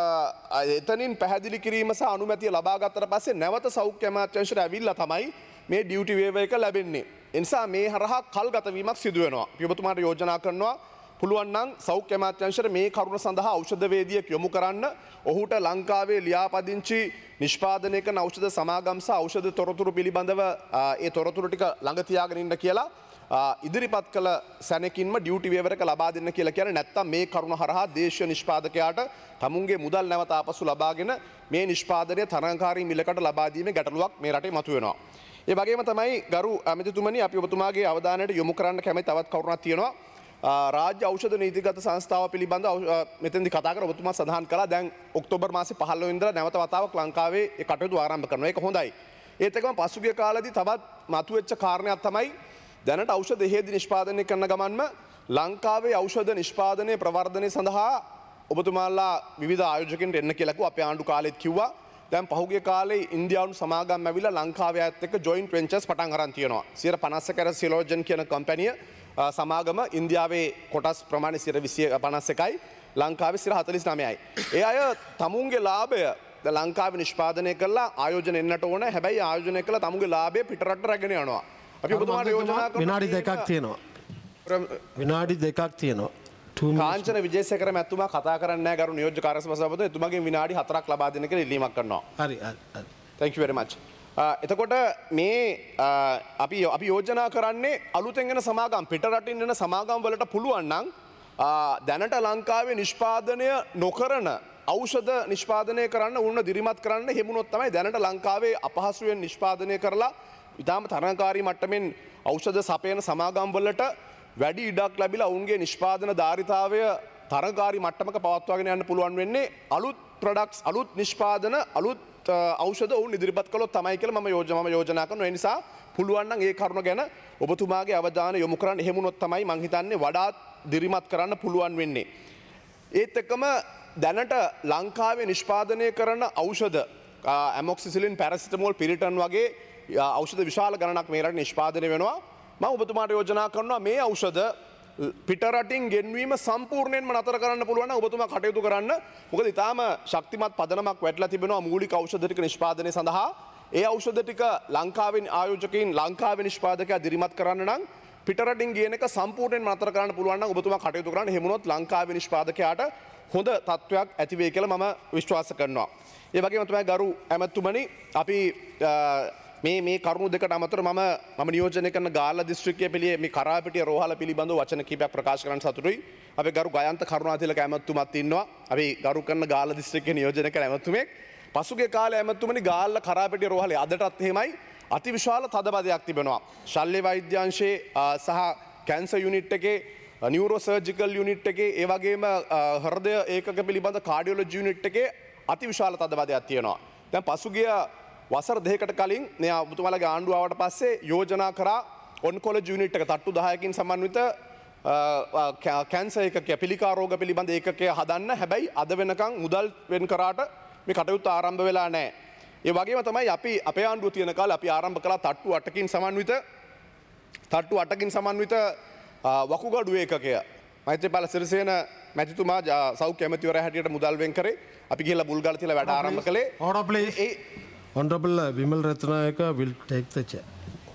එතනින් පැහැදිලි කිරීම සහ අනුමැතිය ලබා ගත්තට පස්සේ නැවත සෞඛ්‍ය අමාත්‍යාංශයට ඇවිල්ලා තමයි මේ ඩියුටි වේවර් එක ලැබෙන්නේ. ඒ නිසා මේ හරහා කල්ගත වීමක් සිදු වෙනවා. අපි ඔබතුමාට යෝජනා කරනවා පුළුවන් නම් සෞඛ්‍ය අමාත්‍යාංශයට මේ කරුණ සඳහා ඖෂධ වේදියෙක් යොමු කරන්න. ඔහුට ලංකාවේ ලියාපදිංචි නිෂ්පාදනය කරන ඖෂධ සමාගම් සහ ඖෂධ තොරතුරු පිළිබඳව ඒ තොරතුරු ටික ළඟ තියාගෙන ඉන්න කියලා ඉදිරිපත් කළ සැනකින්ම ඩියුටි වේවර් එක ලබා දෙන්න කියලා කියන්නේ. නැත්තම් මේ කරුණ හරහා දේශීය නිෂ්පාදකයාට තමුන්ගේ මුදල් නැවත ආපසු ලබාගෙන මේ නිෂ්පාදනය තරංකාරී මිලකට ලබා දීමේ ගැටලුවක් මේ රටේ මතුවෙනවා. ඒ වගේම තමයි ගරු ඇමතිතුමනි අපි ඔබතුමාගේ අවධානයට යොමු කරන්න කැමති තවත් කරුණක් තියෙනවා. රාජ්‍ය ඖෂධ නීතිගත සංස්ථාව පිළිබඳව මෙතෙන්දි කතා කර ඔබතුමා සඳහන් කළා දැන් ඔක්තෝබර් මාසේ පහළොව වෙනිදා නැවත වතාවක් ලංකාවේ ඒ කටයුතු ආරම්භ කරනවා. ඒක හොඳයි. ඒත් එක්කම පසුගිය කාලෙදී තවත් මතුවෙච්ච කාරණයක් තමයි දැනට ඖෂධ හේදි නිෂ්පාදනය කරන ගමන්ම ලංකාවේ ඖෂධ නිෂ්පාදනය ප්‍රවර්ධනය සඳහා ඔබතුමාලා විවිධ ආයෝජකයන්ට එන්න කියලා කිව්වා. අපේ ආණ්ඩු කාලෙත් කිව්වා. දැන් පහුගිය කාලේ ඉන්දියානු සමාගම් ඇවිල්ලා ලංකාවේ අයත් එක්ක ජොයින්ට් වෙන්චර්ස් පටන් අරන් තියෙනවා. සියයට පනස් කර සිලෝජන් කියන කම්පැනිය සමාගම ඉන්දියාවේ කොටස් ප්‍රමාණය සියයට පනස් එකයි ලංකාවේ සියයට හතළිස් නවයයි. ඒ අය තමුන්ගේ ලාභය ලංකාවේ නිෂ්පාදනය කරලා ආයෝජන එන්නට ඕන. හැබැයි ආයෝජනය කළා තමුන්ගේ ලාභය පිටරට රැගෙන යනවා. අපි ඔබතුමාට යෝජනා කරනවා විනාඩි දෙකක් තියෙනවා. විනාඩි දෙකක් තියෙනවා. කාංචන විජේසේකර මැතිතුමා කතා කරන්නේ නැහැ ගරු නියෝජ්‍ය කාර්ය සභාපතිතුමා. එතුමාගෙන් විනාඩි හතරක් ලබා දෙන්න කියලා ඉල්ලීමක් කරනවා. හරි හරි හරි. Thank you very much. එතකොට මේ අපි අපි යෝජනා කරන්නේ අලුතෙන් එන සමාගම් පිටරටින් එන සමාගම් වලට පුළුවන් නම් දැනට ලංකාවේ නිෂ්පාදනය නොකරන ඖෂධ නිෂ්පාදනය කරන්න උන්න දිරිමත් කරන්න හෙමුණොත් තමයි දැනට ලංකාවේ අපහසුයෙන් නිෂ්පාදනය කරලා ඉතාම තරංකාරී මට්ටමින් ඖෂධ සපයන සමාගම් වලට වැඩි ඉඩක් ලැබිලා ඔවුන්ගේ නිෂ්පාදන ධාරිතාවය තරංකාරී මට්ටමක පවත්වාගෙන යන්න පුළුවන් වෙන්නේ අලුත් ප්‍රොඩක්ට්ස් අලුත් නිෂ්පාදන අලුත් ඖෂධ ඔවුන් ඉදිරිපත් කළොත් තමයි කියලා මම යෝජනා මම යෝජනා කරනවා. ඒ නිසා පුළුවන් නම් ඒ කරුණ ගැන ඔබතුමාගේ අවධානය යොමු කරන්න එහෙමුණොත් තමයි මං හිතන්නේ වඩාත් දිරිමත් කරන්න පුළුවන් වෙන්නේ. ඒත් එක්කම දැනට ලංකාවේ නිෂ්පාදනය කරන ඖෂධ ඇමොක්සිසිලින් පැරසිටමෝල් පිරිටන් වගේ ඖෂධ විශාල ගණනක් මේ රටේ නිෂ්පාදනය වෙනවා. මම ඔබතුමාට යෝජනා කරනවා මේ ඖෂධ පිටරටින් ගෙන්වීම සම්පූර්ණයෙන්ම නතර කරන්න පුළුවන් නම් ඔබතුමා කටයුතු කරන්න. මොකද ඊටාම ශක්තිමත් පදනමක් වැටලා තිබෙනවා මූලික ඖෂධ ටික නිෂ්පාදනය සඳහා. ඒ ඖෂධ ටික ලංකාවෙන් ආයෝජකයින් ලංකාවේ නිෂ්පාදකයා දිරිමත් කරන්න නම් පිටරටින් ගියන එක සම්පූර්ණයෙන්ම නතර කරන්න පුළුවන් නම් ඔබතුමා කටයුතු කරන්න. එහෙමුණොත් ලංකාවේ නිෂ්පාදකයාට හොඳ තත්ත්වයක් ඇති වෙයි කියලා මම විශ්වාස කරනවා. ඒ වගේම තමයි ගරු ඇමතුමනි අපි මේ මේ කරුණු දෙකට අමතරව මම මම නියෝජනය කරන ගාල්ල දිස්ත්‍රික්කයේ පිළියේ මේ කරාපිටිය රෝහල පිළිබඳව වචන කීපයක් ප්‍රකාශ කරන්න සතුටුයි. අපි ගරු ගයන්ත කරුණාතිලක ඇමතුමත් ඉන්නවා. අපි ගරු කරන ගාල්ල දිස්ත්‍රික්කයේ නියෝජනය කරන ඇමතුමෙක්. පසුගිය කාලේ ඇමතුමනි ගාල්ල කරාපිටිය රෝහලේ අදටත් එහෙමයි අතිවිශාල තදබදයක් තිබෙනවා. ශල්‍ය වෛද්‍යාංශයේ සහ කැන්සර් යුනිට් එකේ නියුරෝ සර්ජිකල් යුනිට් එකේ ඒ වගේම හෘදය ඒකක පිළිබඳ කාඩියොලොජි යුනිට් එකේ අතිවිශාල තදබදයක් තියෙනවා. දැන් පසුගිය වසර දෙකකට කලින් මේ ඔබතුමාලගේ ආණ්ඩුව ආවට පස්සේ යෝජනා කරා ඔන්කොලොජි යුනිට් එක තට්ටු දහයකින් සමන්විත කැන්සර් ඒකකය පිළිකා රෝග පිළිබඳ ඒකකය හදන්න. හැබැයි අද වෙනකන් මුදල් වෙන් කරාට මේ කටයුත්ත ආරම්භ වෙලා නැහැ. ඒ වගේම තමයි අපි අපේ ආණ්ඩුව තියෙන කාලේ අපි ආරම්භ කළා තට්ටු අටකින් සමන්විත තට්ටු අටකින් සමන්විත වකුගඩු ඒකකය. මෛත්‍රීපාල සිරිසේන මැතිතුමා සෞඛ්‍ය ඇමතිවරයා හැටියට මුදල් වෙන් කරේ. අපි ගිහලා බුල්ගල තියලා වැඩ ආරම්භ කළේ. Order please. Honorable Vimal Ratnayaka will take the chair.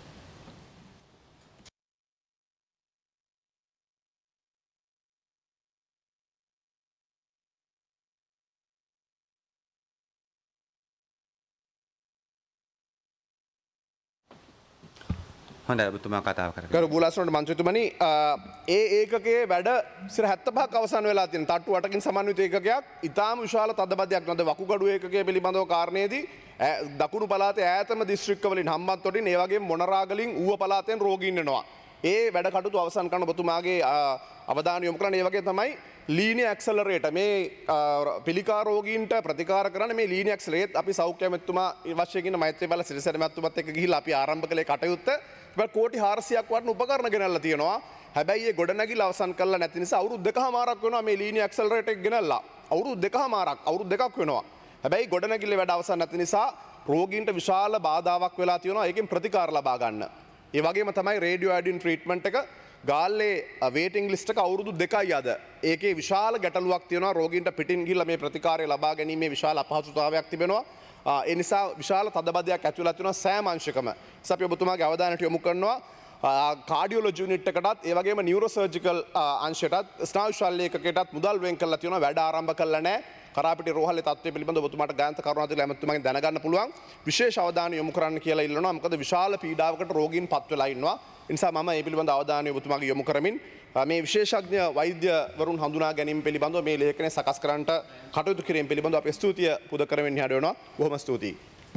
හොඳයි ඔබතුමා කතාව කරගන්න. ගරු බුලාසනට මන්ත්‍රීතුමනි ඒ ඒකකයේ වැඩ සිර හැත්තෑ පහක් අවසන් වෙලා තියෙන තට්ටු අටකින් සමන්විත ඒකකයක් ඉතාම විශාල තදබදයක් නේද වකුගඩු ඒකකයේ පිළිබඳව කාරණේදී දකුණු පළාතේ ඈතම දිස්ත්‍රික්කවලින් හම්බන්තොටින් ඒ වගේම මොනරාගලින් ඌව පළාතෙන් රෝගීන් එනවා. ඒ වැඩ කටයුතු අවසන් කරන ඔබතුමාගේ අවධානය යොමු කරන්න. ඒ වගේ තමයි ලීනිය ඇක්සලරේටර් මේ පිළිකා රෝගීන්ට ප්‍රතිකාර කරන මේ ලීනිය ඇක්සලරේටර් අපි සෞඛ්‍ය ඇමතුමා වශයෙන් ඉන්න මෛත්‍රීපාල සිරිසේන මැතිතුමත් එක්ක ගිහිල්ලා අපි ආරම්භ කළේ කටයුත්ත. ඒක කෝටි හාරසියක් වටින උපකරණ ගෙනල්ලා තියෙනවා. හැබැයි ඒ ගොඩනැගිල්ල අවසන් කරලා නැති නිසා අවුරුදු දෙකමාරක් වෙනවා මේ ලීනිය ඇක්සලරේටර් එක ගෙනල්ලා. අවුරුදු දෙකමාරක් අවුරුදු දෙකක් වෙනවා. හැබැයි ගොඩනැගිල්ල වැඩ අවසන් නැති නිසා රෝගීන්ට විශාල බාධාවක් වෙලා තියෙනවා. ඒකෙන් ප්‍රතිකාර ලබා ගන්න. ඒ වගේම තමයි රේඩියෝ අයඩින් ට්‍රීට්මන්ට් එක ගාල්ලේ වේටිං ලිස්ට් එක අවුරුදු දෙකයි අද. ඒකේ විශාල ගැටලුවක් තියෙනවා. රෝගීන්ට පිටින් ගිහිල්ලා මේ ප්‍රතිකාරය ලබා ගැනීමේ විශාල අපහසුතාවයක් තිබෙනවා. ඒ නිසා විශාල තදබදයක් ඇති වෙලා තියෙනවා සෑම අංශකම. ඉතින් අපි ඔබතුමාගේ අවධානයට යොමු කරනවා කාඩියොලොජි යුනිට් එකටත් ඒ වගේම නියුරෝ සර්ජිකල් අංශයටත් ස්නායු ශල්‍ය ඒකකයටත් මුදල් වෙන් කරලා තියෙනවා. වැඩ ආරම්භ කළා නැහැ. කරාපිටිය රෝහලේ තත්ත්වය පිළිබඳව ඔබතුමාට ගායන්ත කරුණාතිලක ඇමතුමාගෙන් දැනගන්න පුළුවන්. විශේෂ අවධානය යොමු කරන්න කියලා ඉල්ලනවා. මොකද විශාල පීඩාවකට රෝගීන් පත් වෙලා ඉන්නවා. ඒ නිසා මම මේ පිළිබඳව අවධානය ඔබතුමාගේ යොමු කරමින් මේ විශේෂඥ වෛද්‍යවරුන් හඳුනා ගැනීම පිළිබඳව මේ ලේඛනය සකස් කරන්නට කටයුතු කිරීම පිළිබඳව අපි ස්තුතිය පුද කරමින් ඉහළ වෙනවා. බොහොම ස්තුතියි.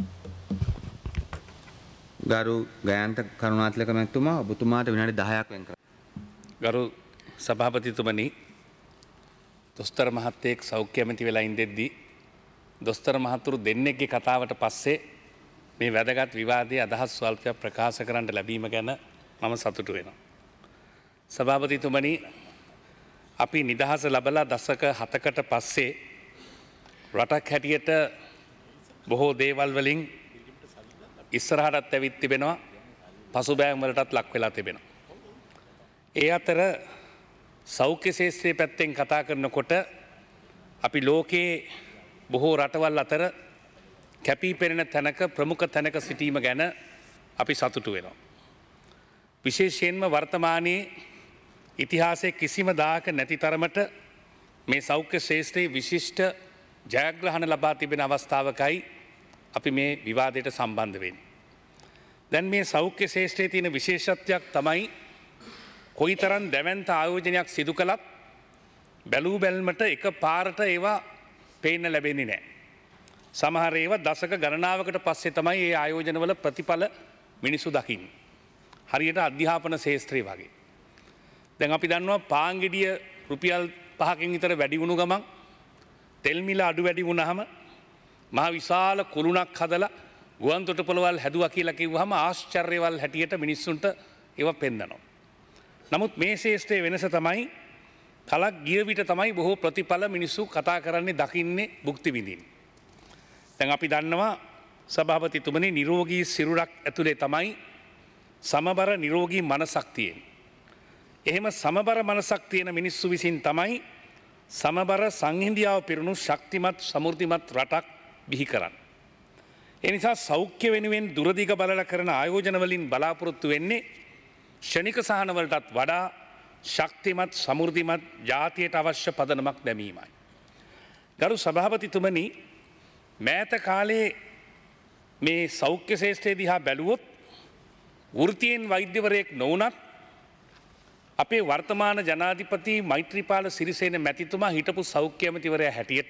ගරු ගයන්ත කරුණාතිලක මැතිතුමා ඔබතුමාට විනාඩි දහයක් වෙන් කරා. ගරු සභාපතිතුමනි දොස්තර මහත්තයෙක් සෞඛ්‍ය ඇමති වෙලා ඉඳෙද්දී දොස්තර මහතුරු දෙන්නෙක්ගේ කතාවට පස්සේ මේ වැදගත් විවාදයේ අදහස් ස්වල්පයක් ප්‍රකාශ කරන්න ලැබීම ගැන මම සතුටු වෙනවා. සභාපතිතුමනි අපි නිදහස ලබලා දසක හතකට පස්සේ රටක් හැටියට බොහෝ දේවල් වලින් ඉස්සරහටත් ඇවිත් තිබෙනවා පසුබෑම් වලටත් ලක් වෙලා තිබෙනවා. ඒ අතර සෞඛ්‍ය ශාස්ත්‍රයේ පැත්තෙන් කතා කරනකොට අපි ලෝකයේ බොහෝ රටවල් අතර කැපී පෙනෙන තැනක ප්‍රමුඛ තැනක සිටීම ගැන අපි සතුටු වෙනවා. විශේෂයෙන්ම වර්තමානයේ ඉතිහාසයේ කිසිම දායක නැති තරමට මේ සෞඛ්‍ය ශාස්ත්‍රයේ විශිෂ්ට ජයග්‍රහණ ලබා තිබෙන අවස්ථාවකයි අපි මේ විවාදයට සම්බන්ධ වෙන්නේ. දැන් මේ සෞඛ්‍ය ශාස්ත්‍රයේ තියෙන විශේෂත්වයක් තමයි කොයිතරම් දැවැන්ත ආයෝජනයක් සිදු කළත් බැලූ බැල්මට එක පාරට ඒවා පේන්න ලැබෙන්නේ නැහැ. සමහර ඒවා දශක ගණනාවකට පස්සේ තමයි මේ ආයෝජනවල ප්‍රතිඵල මිනිසු දකින්නේ. හරියට අධ්‍යාපන ශාස්ත්‍රය වගේ. දැන් අපි දන්නවා පාංගෙඩිය රුපියල් පහකින් විතර වැඩි වුණු ගමන් තෙල් මිල අඩු වැඩි වුණාම මහ විශාල කුළුණක් හදලා ගුවන් තොටුපළවල් හැදුවා කියලා කිව්වහම ආශ්චර්යවල් හැටියට මිනිස්සුන්ට ඒව පෙන්නනවා. නමුත් මේ ශාස්ත්‍රයේ වෙනස තමයි කලක් ගිය විට තමයි බොහෝ ප්‍රතිඵල මිනිස්සු කතා කරන්නේ දකින්නේ භුක්ති විඳින්නේ. දැන් අපි දන්නවා සභාපතිතුමනි නිරෝගී සිරුරක් ඇතුලේ තමයි සමබර නිරෝගී මනසක් තියෙන්නේ. එහෙම සමබර මනසක් තියෙන මිනිස්සු විසින් තමයි සමබර සංහිඳියාව පිරුණු ශක්තිමත් සමෘද්ධිමත් රටක් බිහි කරන්නේ. ඒ නිසා සෞඛ්‍ය වෙනුවෙන් දුරදිග බලලා කරන ආයෝජන වලින් බලාපොරොත්තු වෙන්නේ ක්ෂණික සහන වලටත් වඩා ශක්තිමත් සමෘද්ධිමත් ජාතියට අවශ්‍ය පදනමක් දැමීමයි. ගරු සභාපතිතුමනි මෑත කාලේ මේ සෞඛ්‍ය ශාස්ත්‍රය දිහා බැලුවොත් වෘත්තීයෙන් වෛද්‍යවරයෙක් නොවුනත් අපේ වර්තමාන ජනාධිපති මෛත්‍රීපාල සිරිසේන මැතිතුමා හිටපු සෞඛ්‍ය ඇමතිවරයා හැටියට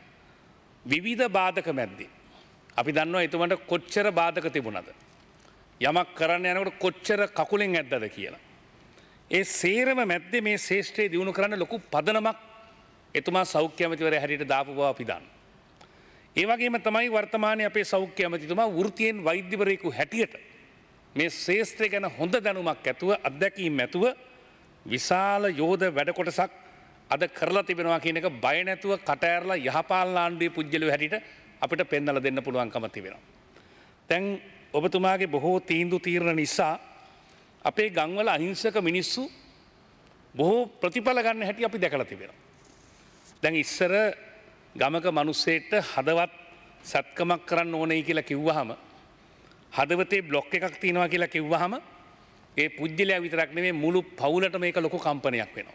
විවිධ බාධක මැද්දේ අපි දන්නවා එතුමන්ට කොච්චර බාධක තිබුණද යමක් කරන්න යනකොට කොච්චර කකුලෙන් ඇද්දද කියලා. ඒ සේරම මැද්දේ මේ ශාස්ත්‍රය දියුණු කරන්න ලොකු පදනමක් එතුමා සෞඛ්‍ය ඇමතිවරයා හැටියට දාපු බව අපි දන්නවා. ඒ වගේම තමයි වර්තමානයේ අපේ සෞඛ්‍ය ඇමතිතුමා වෘත්තීයෙන් වෛද්‍යවරයෙකු හැටියට මේ ශාස්ත්‍රය ගැන හොඳ දැනුමක් ඇතුව අත්දැකීම් ඇතුව විශාල යෝධ වැඩ කොටසක් අද කරලා තිබෙනවා කියන එක බය නැතුව කට ඇරලා යහපාලන ආණ්ඩුවේ පුජ්‍යලයෝ හැටියට අපිට පෙන්වලා දෙන්න පුළුවන්කම තිබෙනවා. දැන් ඔබතුමාගේ බොහෝ තීන්දුව තීරණ නිසා අපේ ගම්වල අහිංසක මිනිස්සු බොහෝ ප්‍රතිඵල ගන්න හැටි අපි දැකලා තිබෙනවා. දැන් ඉස්සර ගමක මිනිස්සෙට හදවත් සත්කමක් කරන්න ඕනේ කියලා කිව්වහම හදවතේ බ්ලොක් එකක් තියෙනවා කියලා කිව්වහම ඒ පුජ්‍යලයා විතරක් නෙමෙයි මුළු පවුලට මේක ලොකු කම්පනයක් වෙනවා.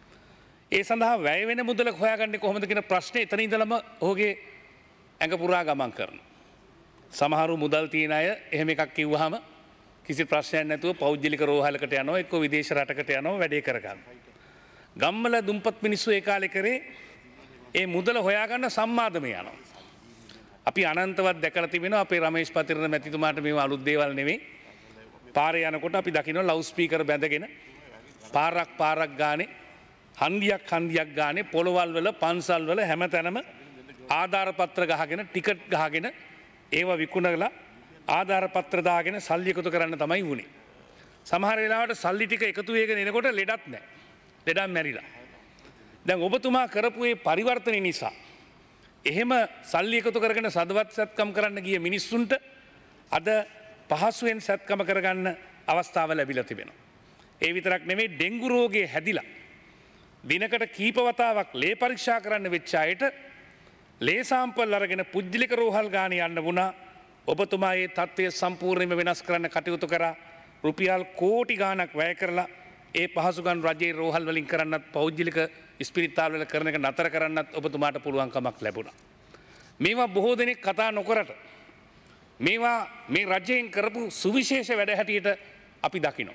ඒ සඳහා වැය වෙන මුදල හොයාගන්නේ කොහොමද කියන ප්‍රශ්නේ එතන ඉඳලම ඔහුගේ ඇඟ පුරා ගමන් කරනවා. සමහරු මුදල් තියන අය එහෙම එකක් කිව්වහම කිසි ප්‍රශ්නයක් නැතුව පෞද්ගලික රෝහලකට යනවා එක්ක විදේශ රටකට යනවා වැඩේ කරගන්න. ගම්වල දුම්පත් මිනිස්සු ඒ කාලේ කරේ ඒ මුදල හොයාගන්න සම්මාදම යනවා. අපි අනන්තවත් දැකලා තිබෙනවා අපේ රමේෂ් පතිරණ මැතිතුමාට මේව අලුත් දේවල් නෙමෙයි. පාරේ යනකොට අපි දකිනවා ලවුඩ් ස්පීකර් බැඳගෙන පාරක් පාරක් ගානේ හන්දියක් හන්දියක් ගානේ පොළවල් වල පන්සල් වල හැමතැනම ආධාර පත්‍ර ගහගෙන ටිකට් ගහගෙන ඒව විකුණලා ආධාර පත්‍ර දාගෙන සල්ලි එකතු කරන්න තමයි වුනේ. සමහර වෙලාවට සල්ලි ටික එකතු වෙගෙන එනකොට ලෙඩක් නැහැ. ලෙඩක් මැරිලා. දැන් ඔබතුමා කරපු මේ පරිවර්තන නිසා එහෙම සල්ලි එකතු කරගෙන සදවත් සත්කම් කරන්න ගිය මිනිස්සුන්ට අද පහසුවෙන් සත්කම කරගන්න අවස්ථාව ලැබිලා තිබෙනවා. ඒ විතරක් නෙමෙයි ඩෙන්ගු රෝගේ හැදිලා දිනකට කීප වතාවක් ලේ පරීක්ෂා කරන්න වෙච්ච අයට ලේ සාම්පල් අරගෙන පුජ්‍යලික රෝහල් ගාන යන්න වුණා. ඔබතුමා මේ තත්ත්වය සම්පූර්ණයෙන්ම වෙනස් කරන්න කටයුතු කරා. රුපියල් කෝටි ගාණක් වැය කරලා ඒ පහසුකම් රජයේ රෝහල් වලින් කරන්නත් පෞද්ගලික ස්පිරිතාල වල කරන එක නතර කරන්නත් ඔබතුමාට පුළුවන්කමක් ලැබුණා. මේවා බොහෝ දෙනෙක් කතා නොකරට මේවා මේ රජයෙන් කරපු සුවිශේෂ වැඩ හැටියට අපි දකිනවා.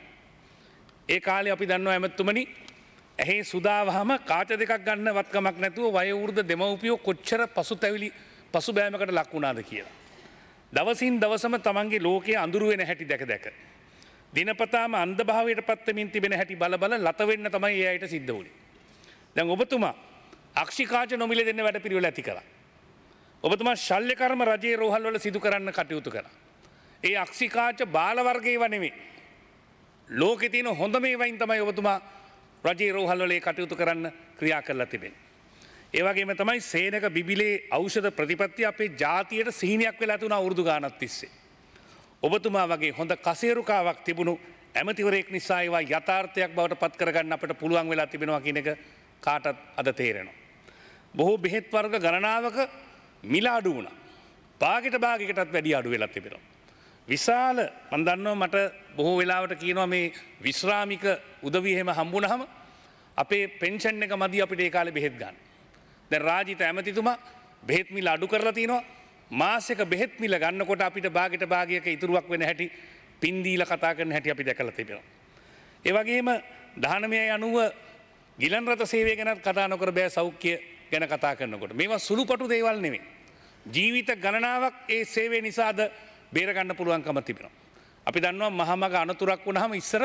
ඒ කාලේ අපි දන්නවා ඇමතුමනි ඇහි සුදාවහම කාච දෙකක් ගන්න වත්කමක් නැතුව වයෝවෘද්ධ දෙමව්පියෝ කොච්චර පසුතැවිලි පසුබෑමකට ලක් වුණාද කියලා. දවසින් දවසම තමන්ගේ ලෝකයේ අඳුරු වෙන හැටි දැක දැක දිනපතාම අන්ධභාවයට පත් වෙමින් තිබෙන හැටි බල බල ලත වෙන්න තමයි ඒ අයට සිද්ධ වුනේ. දැන් ඔබතුමා අක්ෂිකාච නොමිලේ දෙන්න වැඩ පිළිවෙල ඇති කළා. ඔබතුමා ශල්‍ය කර්ම රජයේ රෝහල් වල සිදු කරන්න කටයුතු කළා. ඒ අක්ෂිකාච බාල වර්ගයේව නෙමෙයි. ලෝකේ තියෙන හොඳම ඒවායින් තමයි ඔබතුමා රජයේ රෝහල් වල ඒ කටයුතු කරන්න ක්‍රියා කරලා තිබෙනවා. ඒ වගේම තමයි සේනක බිබිලේ ඖෂධ ප්‍රතිපත්තිය අපේ ජාතියට සිහිනයක් වෙලා තුන අවුරුදු ගානක් තිස්සේ. ඔබතුමා වගේ හොඳ කසේරුකාවක් තිබුණු ඇමතිවරයෙක් නිසා ඒවා යථාර්ථයක් බවට පත් කරගන්න අපට පුළුවන් වෙලා තිබෙනවා කියන එක කාටත් අද තේරෙනවා. බොහෝ බෙහෙත් වර්ග ගණනාවක මිල අඩු වුණා. භාගයට භාගයකටත් වැඩි අඩු වෙලා තිබෙනවා. විශාල මම දන්නවා මට බොහෝ වෙලාවට කියනවා මේ විශ්‍රාමික උදවිය එහෙම හම්බුනහම අපේ පෙන්ෂන් එක මදි අපිට ඒ කාලේ බෙහෙත් ගන්න. දැන් රාජිත ඇමතිතුමා බෙහෙත් මිල අඩු කරලා තිනවා. මාසෙක බෙහෙත් මිල ගන්නකොට අපිට භාගයට භාගයක ඉතුරුවක් වෙන හැටි පින් දීලා කතා කරන හැටි අපි දැකලා තිබෙනවා. ඒ වගේම දහනවය අනුව ගිලන් රථ සේවය ගැන කතා නොකර බෑ සෞඛ්‍ය ගැන කතා කරනකොට. මේවා සුළුපටු දේවල් නෙමෙයි. ජීවිත ගණනාවක් ඒ සේවය නිසාද බේරගන්න පුළුවන්කම තිබෙනවා. අපි දන්නවා මහමග අනතුරක් වුණාම ඉස්සර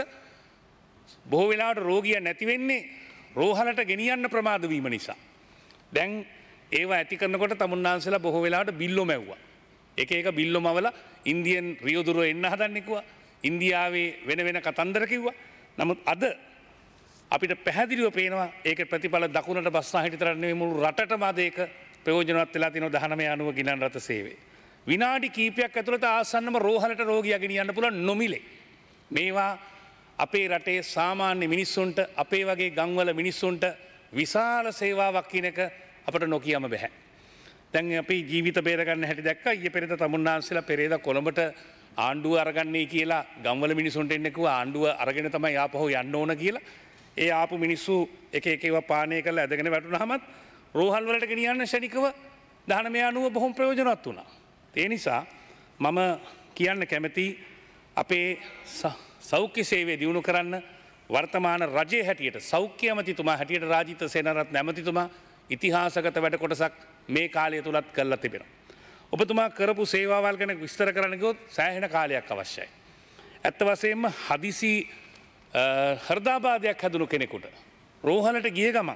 බොහෝ වෙලාවට රෝගියා නැති වෙන්නේ රෝහලට ගෙනියන්න ප්‍රමාද වීම නිසා. දැන් ඒවා ඇති කරනකොට තමුන්නාන්සලා බොහෝ වෙලාවට බිල්ලෝ මැව්වා. එක එක බිල්ලෝ මවලා ඉන්දියන් රියෝදුරෝ එන්න හදන්නේ කිව්වා. ඉන්දියාවේ වෙන වෙන කතන්දර කිව්වා. නමුත් අද අපිට පැහැදිලිව පේනවා ඒකේ ප්‍රතිඵල දකුණට බස්නා හිටිතරක් නෙමෙයි මුළු රටටම අද ඒක ප්‍රයෝජනවත් වෙලා තියෙනවා දහනවය අනුව ගිලන් රථ සේවය. විනාඩි කීපයක් ඇතුළත ආසන්නම රෝහලට රෝගියා ගෙනියන්න පුළුවන් නොමිලේ. මේවා අපේ රටේ සාමාන්‍ය මිනිස්සුන්ට අපේ වගේ ගම්වල මිනිස්සුන්ට විශාල සේවාවක් කියන එක අපට නොකියම බැහැ. දැන් අපි ජීවිත බේරගන්න හැටි දැක්කා. ඊයේ පෙරේද තමුන්නාන්සලා පෙරේද කොළඹට ආණ්ඩුව අරගන්නේ කියලා ගම්වල මිනිස්සුන්ට එන්නේ කිව්වා ආණ්ඩුව අරගෙන තමයි ආපහු යන්න ඕන කියලා. ඒ ආපු මිනිස්සු එක එක ඒවා පානය කරලා ඇදගෙන වැටුනහමත් රෝහල් වලට ගෙනියන්න ශනිකව දහනවය අනුව බොහොම ප්‍රයෝජනවත් වුණා. ඒ නිසා මම කියන්න කැමති අපේ සෞඛ්‍ය සේවය දියුණු කරන්න වර්තමාන රජයේ හැටියට සෞඛ්‍ය ඇමතිතුමා හැටියට රාජිත සේනාරත්න ඇමතිතුමා ඉතිහාසගත වැඩ කොටසක් මේ කාලය තුලත් කරලා තිබෙනවා. ඔබතුමා කරපු සේවාවල් ගැන විස්තර කරන්න ගියොත් සෑහෙන කාලයක් අවශ්‍යයි. ඇත්ත වශයෙන්ම හදිසි හෘදාබාධයක් හැදුණු කෙනෙකුට රෝහලට ගිය ගමන්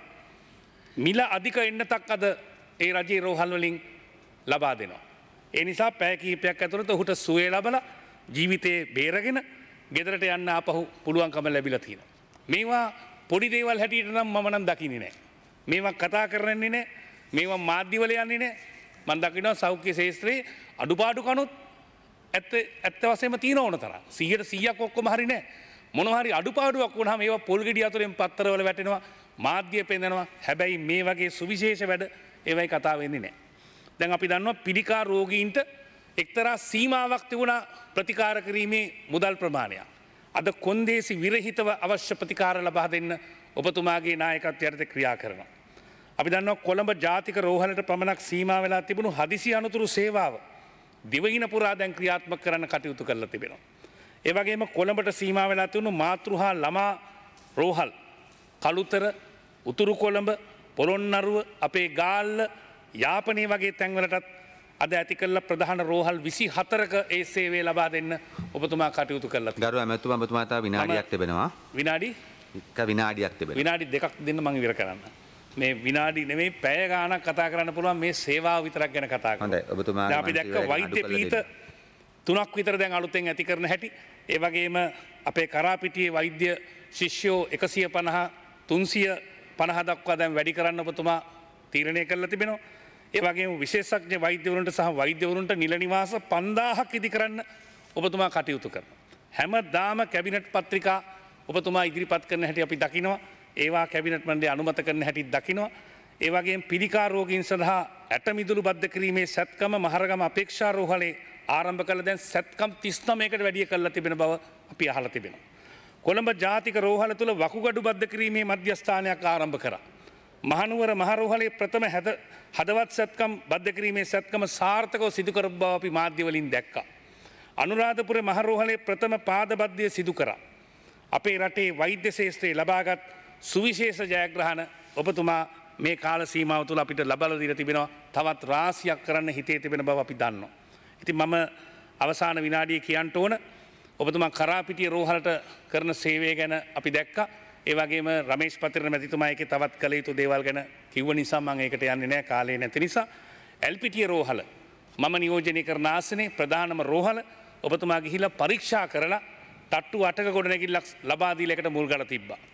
මිල අධික එන්නතක් අද ඒ රජයේ රෝහල් වලින් ලබා දෙනවා. ඒ නිසා පැය කිහිපයක් ඇතුළත ඔහුට සුවය ලැබලා ජීවිතේ බේරගෙන ගෙදරට යන්න ආපහු පුළුවන්කම ලැබිලා තියෙනවා. මේවා පොඩි දේවල් හැටියට නම් මම නම් දකින්නේ නැහැ. මේවා කතා කරන්නේ නැහැ. මේවා මාධ්‍යවල යන්නේ නැහැ. මම දකිනවා සෞඛ්‍ය ශාස්ත්‍රයේ අඩුපාඩු කනුත් ඇත්ත ඇත්ත වශයෙන්ම තියෙන ඕන තරම්. සීයට සීයක් ඔක්කොම හරි නැහැ. මොනවා හරි අඩුපාඩුවක් වුණාම ඒවා පොල් ගෙඩිය අතුරෙන් පත්තරවල වැටෙනවා. මාධ්‍ය පෙන්නනවා. හැබැයි මේ වගේ සුවිශේෂ වැඩ ඒවයි කතා වෙන්නේ නැහැ. දැන් අපි දන්නවා පිළිකා රෝගීන්ට එක්තරා සීමාවක් තිබුණා ප්‍රතිකාර කිරීමේ මුදල් ප්‍රමාණයක්. අද කොන්දේසි විරහිතව අවශ්‍ය ප්‍රතිකාර ලබා දෙන්න ඔබතුමාගේ නායකත්වයට යටතේ ක්‍රියා කරනවා. අපි දන්නවා කොළඹ ජාතික රෝහලට පමණක් සීමා වෙලා තිබුණු හදිසි අනතුරු සේවාව දිවයින පුරා දැන් ක්‍රියාත්මක කරන්න කටයුතු කරලා තිබෙනවා. ඒ වගේම කොළඹට සීමා වෙලා තිබුණු මාතෘ හා ළමා රෝහල් කළුතර උතුරු කොළඹ පොළොන්නරුව අපේ ගාල්ල යාපනයේ වගේ තැන්වලටත් අද ඇති කළ ප්‍රධාන රෝහල් විසි හතරක ඒ සේවය ලබා දෙන්න ඔබතුමා කටයුතු කරලා තියෙනවා. ගරු ඇමතුමා ඔබතුමා තව විනාඩියක් තිබෙනවා. විනාඩි එක විනාඩියක් තිබෙනවා. විනාඩි දෙකක් දෙන්න මම ඉවර කරන්න. මේ විනාඩි නෙමෙයි පැය ගාණක් කතා කරන්න පුළුවන් මේ සේවාව විතරක් ගැන කතා කරමු. හොඳයි ඔබතුමා දැන් අපි දැක්ක වෛද්‍ය පීඨ තුනක් විතර දැන් අලුතෙන් ඇති කරන හැටි. ඒ වගේම අපේ කරාපිටියේ වෛද්‍ය ශිෂ්‍යෝ එකසිය පනහ තුන්සිය පනහ දක්වා දැන් වැඩි කරන්න ඔබතුමා තීරණය කරලා තිබෙනවා. ඒ වගේම විශේෂඥ වෛද්‍යවරුන්ට සහ වෛද්‍යවරුන්ට නිල නිවාස පන්දාහක් ඉදි කරන්න ඔබතුමා කටයුතු කරනවා. හැමදාම කැබිනට් පත්‍රිකා ඔබතුමා ඉදිරිපත් කරන හැටි අපි දකිනවා. ඒවා කැබිනට් මණ්ඩලය අනුමත කරන හැටි දකිනවා. ඒ වගේම පිළිකා රෝගීන් සඳහා ඇටමිදුළු බද්ධ කිරීමේ සැත්කම මහරගම අපේක්ෂා රෝහලේ ආරම්භ කළ දැන් සැත්කම් තිස් නවයකට වැඩි කරලා තිබෙන බව අපි අහලා තිබෙනවා. කොළඹ ජාතික රෝහල තුල වකුගඩු බද්ධ කිරීමේ මධ්‍යස්ථානයක් ආරම්භ කරා. මහනුවර මහරෝහලේ ප්‍රථම හදවත් සැත්කම් බද්ධ කිරීමේ සැත්කම සාර්ථකව සිදු කර බව අපි මාධ්‍ය වලින් දැක්කා. අනුරාධපුර මහරෝහලේ ප්‍රථම පාදබද්ධය සිදු කරා. අපේ රටේ වෛද්‍ය ශාස්ත්‍රයේ ලබාගත් සුවිශේෂ ජයග්‍රහණ ඔබතුමා මේ කාල සීමාව තුළ අපිට ලබලා දීලා තිබෙනවා. තවත් රාශියක් කරන්න හිතේ තිබෙන බව අපි දන්නවා. ඉතින් මම අවසාන විනාඩියේ කියන්න ඕන ඔබතුමා කරාපිටිය රෝහලට කරන සේවය ගැන අපි දැක්කා. ඒ වගේම රමේෂ් පතිරණ මැතිතුමා එකේ තවත් කළ යුතු දේවල් ගැන කිව්ව නිසා මම ඒකට යන්නේ නැහැ කාලේ නැති නිසා. එල්පිටිය රෝහල මම නියෝජනය කරන ආසනේ ප්‍රධානම රෝහල ඔබතුමා ගිහිලා පරීක්ෂා කරලා තට්ටු අටක ගොඩනැගිල්ලක් ලබා දීලා එකට මුල් ගල තිබ්බා.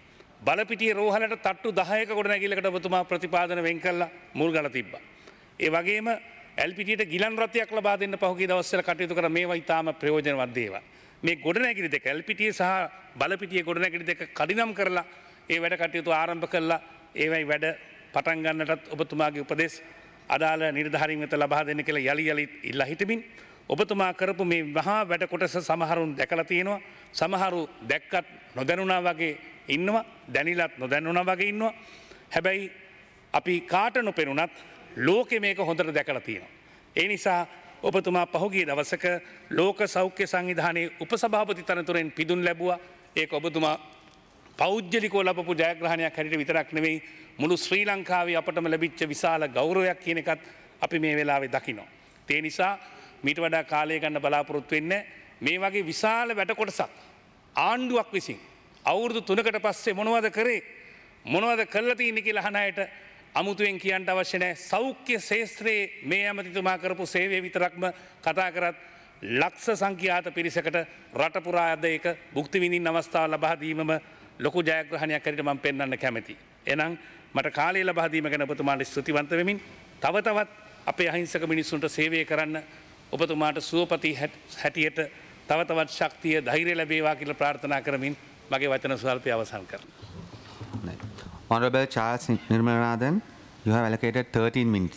බලපිටිය රෝහලට තට්ටු දහයක ගොඩනැගිල්ලකට ඔබතුමා ප්‍රතිපාදන වෙන් කළා මුල් ගල තිබ්බා. ඒ වගේම එල්පිටියට ගිලන් රථයක් ලබා දෙන්න පහුගිය දවස්වල කටයුතු කර මේවා ඉතාම ප්‍රයෝජනවත් දේවල්. මේ ගොඩනැගිලි දෙක එල්පිටිය සහ බලපිටිය ගොඩනැගිලි දෙක කඩිනම් කරලා ඒ වැඩ කටයුතු ආරම්භ කළා. ඒවයි වැඩ පටන් ගන්නටත් ඔබතුමාගේ උපදෙස් අදාළ නිර්ධාරීන් වෙත ලබා දෙන්න කියලා යලි යලි ඉල්ලා හිටමින් ඔබතුමා කරපු මේ මහා වැඩ කොටස සමහරුන් දැකලා තියෙනවා. සමහරු දැක්කත් නොදැනුණා වගේ ඉන්නවා. දැනිලත් නොදැනුණා වගේ ඉන්නවා. හැබැයි අපි කාට නොපෙනුනත් ලෝකෙ මේක හොඳට දැකලා තියෙනවා. ඒ නිසා ඔබතුමා පහුගිය දවසක ලෝක සෞඛ්‍ය සංවිධානයේ උපසභාපති තනතුරෙන් පිදුම් ලැබුවා. ඒක ඔබතුමා පෞද්ගලිකව ලබපු ජයග්‍රහණයක් හැටියට විතරක් නෙවෙයි මුළු ශ්‍රී ලංකාවේ අපටම ලැබිච්ච විශාල ගෞරවයක් කියන එකත් අපි මේ වෙලාවේ දකිනවා. ඒ නිසා මීට වඩා කාලය ගන්න බලාපොරොත්තු වෙන්නේ මේ වගේ විශාල වැඩ කොටසක් ආණ්ඩුවක් විසින් අවුරුදු තුනකට පස්සේ මොනවද කරේ මොනවද කරලා තියෙන්නේ කියලා අහන අයට අමුතුවෙන් කියන්න අවශ්‍ය නැහැ. සෞඛ්‍ය ශාස්ත්‍රයේ මේ ඇමතිතුමා කරපු සේවය විතරක්ම කතා කරත් ලක්ෂ සංඛ්‍යාත පිරිසකට රට පුරා අද ඒක භුක්ති විඳින්න අවස්ථාව ලබා දීමම ලොකු ජයග්‍රහණයක් හැටියට මම පෙන්වන්න කැමැතියි. එහෙනම් මට කාලය ලබා දීම ගැන ඔබතුමාට ස්තුතිවන්ත වෙමින් තව තවත් අපේ අහිංසක මිනිස්සුන්ට සේවය කරන්න ඔබතුමාට සුවපති හැටියට තව තවත් ශක්තිය ධෛර්යය ලැබේවා කියලා ප්‍රාර්ථනා කරමින් මගේ වචන ස්වල්පය අවසන් කරනවා. Honorable Charles Nirmalanathan, you have allocated thirteen minutes.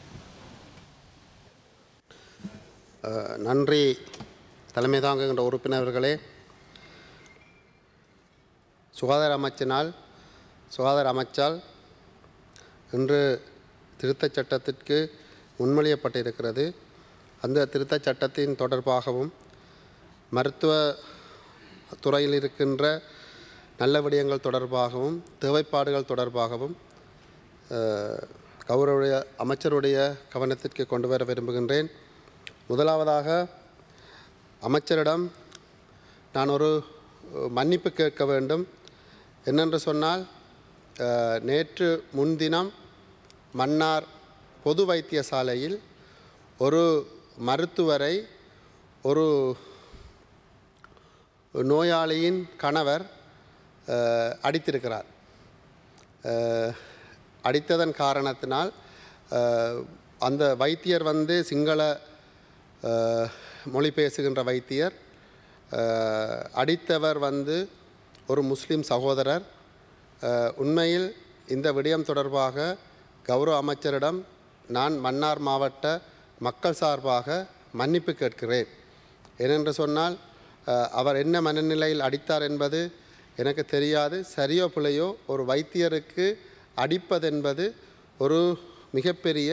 நன்றி தலைமை தாங்குகின்ற உறுப்பினர்களே. சுகாதார அமைச்சினால் சுகாதார அமைச்சால் இன்று திருத்தச் சட்டத்திற்கு முன்மொழியப்பட்டிருக்கிறது. அந்த திருத்தச் சட்டத்தின் தொடர்பாகவும் மருத்துவ துறையில் இருக்கின்ற நல்ல விடயங்கள் தொடர்பாகவும் தேவைப்பாடுகள் தொடர்பாகவும் கௌரவ அமைச்சருடைய கவனத்திற்கு கொண்டு வர விரும்புகின்றேன். முதலாவதாக அமைச்சரிடம் நான் ஒரு மன்னிப்பு கேட்க வேண்டும். என்னென்று சொன்னால், நேற்று முன்தினம் மன்னார் பொது வைத்தியசாலையில் ஒரு மருத்துவரை ஒரு நோயாளியின் கணவர் அடித்திருக்கிறார். அடித்ததன் காரணத்தினால் அந்த வைத்தியர் வந்து சிங்கள மொழி பேசுகின்ற வைத்தியர், அடித்தவர் வந்து ஒரு முஸ்லீம் சகோதரர். உண்மையில் இந்த விடயம் தொடர்பாக கௌரவ அமைச்சரிடம் நான் மன்னார் மாவட்ட மக்கள் சார்பாக மன்னிப்பு கேட்கிறேன். ஏனென்று சொன்னால், அவர் என்ன மனநிலையில் அடித்தார் என்பது எனக்கு தெரியாது. சரியோ பிழையோ ஒரு வைத்தியருக்கு அடிப்பதென்பது ஒரு மிகப்பெரிய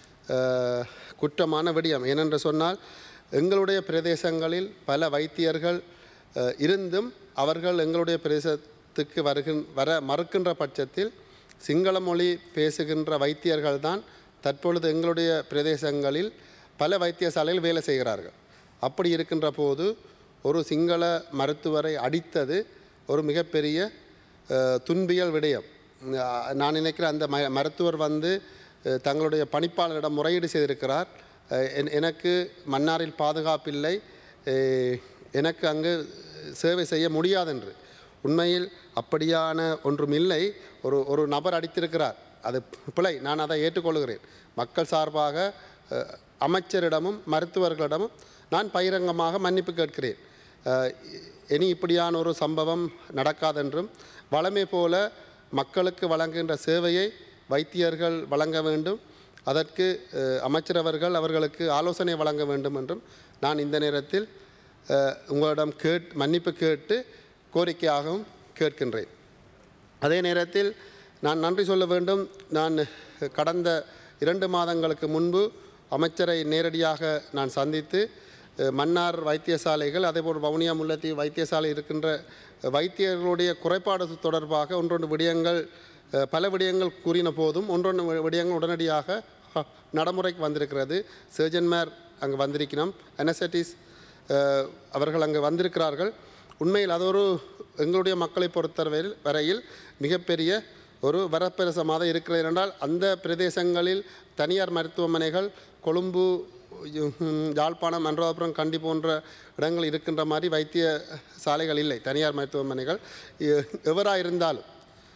குற்றமான விடயம். ஏனென்று சொன்னால், எங்களுடைய பிரதேசங்களில் பல வைத்தியர்கள் இருந்தும் அவர்கள் எங்களுடைய பிரதேசத்துக்கு வருகின் வர மறுக்கின்ற பட்சத்தில் சிங்கள மொழி பேசுகின்ற வைத்தியர்கள்தான் தற்பொழுது எங்களுடைய பிரதேசங்களில் பல வைத்தியசாலையில் வேலை செய்கிறார்கள். அப்படி இருக்கின்ற போது ஒரு சிங்கள மருத்துவரை அடித்தது ஒரு மிகப்பெரிய துன்பியல் விடயம். நான் நினைக்கிறேன் அந்த ம மருத்துவர் வந்து தங்களுடைய பணிப்பாளரிடம் முறையீடு செய்திருக்கிறார். எனக்கு மன்னாரில் பாதுகாப்பில்லை, எனக்கு அங்கு சேவை செய்ய முடியாதென்று. உண்மையில் அப்படியான ஒன்றும் இல்லை. ஒரு ஒரு நபர் அடித்திருக்கிறார், அது பிழை, நான் அதை ஏற்றுக்கொள்கிறேன். மக்கள் சார்பாக அமைச்சரிடமும் மருத்துவர்களிடமும் நான் பகிரங்கமாக மன்னிப்பு கேட்கிறேன். இனி இப்படியான ஒரு சம்பவம் நடக்காதென்றும், வளமை போல மக்களுக்கு வழங்குகின்ற சேவையை வைத்தியர்கள் வழங்க வேண்டும், அதற்கு அமைச்சரவர்கள் அவர்களுக்கு ஆலோசனை வழங்க வேண்டும் என்றும் நான் இந்த நேரத்தில் உங்களிடம் கேட் மன்னிப்பு கேட்டு கோரிக்கையாகவும் கேட்கின்றேன். அதே நேரத்தில் நான் நன்றி சொல்ல வேண்டும். நான் கடந்த இரண்டு மாதங்களுக்கு முன்பு அமைச்சரை நேரடியாக நான் சந்தித்து மன்னார் வைத்தியசாலைகள் அதேபோல் வவுனியா முல்லைத்தீவு வைத்தியசாலை இருக்கின்ற வைத்தியர்களுடைய குறைபாடு தொடர்பாக ஒன்றொன்று விடயங்கள் பல விடயங்கள் கூறின போதும் ஒன்றொன்று விடயங்கள் உடனடியாக நடைமுறைக்கு வந்திருக்கிறது. சர்ஜன்மார் அங்கே வந்திருக்கிறோம், அனஸ்தட்டிஸ் அவர்கள் அங்கே வந்திருக்கிறார்கள். உண்மையில் அது ஒரு எங்களுடைய மக்களை பொறுத்தவரையில் வரையில் மிகப்பெரிய ஒரு வரப்பிரசமாக இருக்கிறது. என்றால் அந்த பிரதேசங்களில் தனியார் மருத்துவமனைகள் கொழும்பு, யாழ்ப்பாணம், அனுராதபுரம், கண்டி போன்ற இடங்கள் இருக்கின்ற மாதிரி வைத்திய சாலைகள் இல்லை, தனியார் மருத்துவமனைகள். எவராக இருந்தாலும்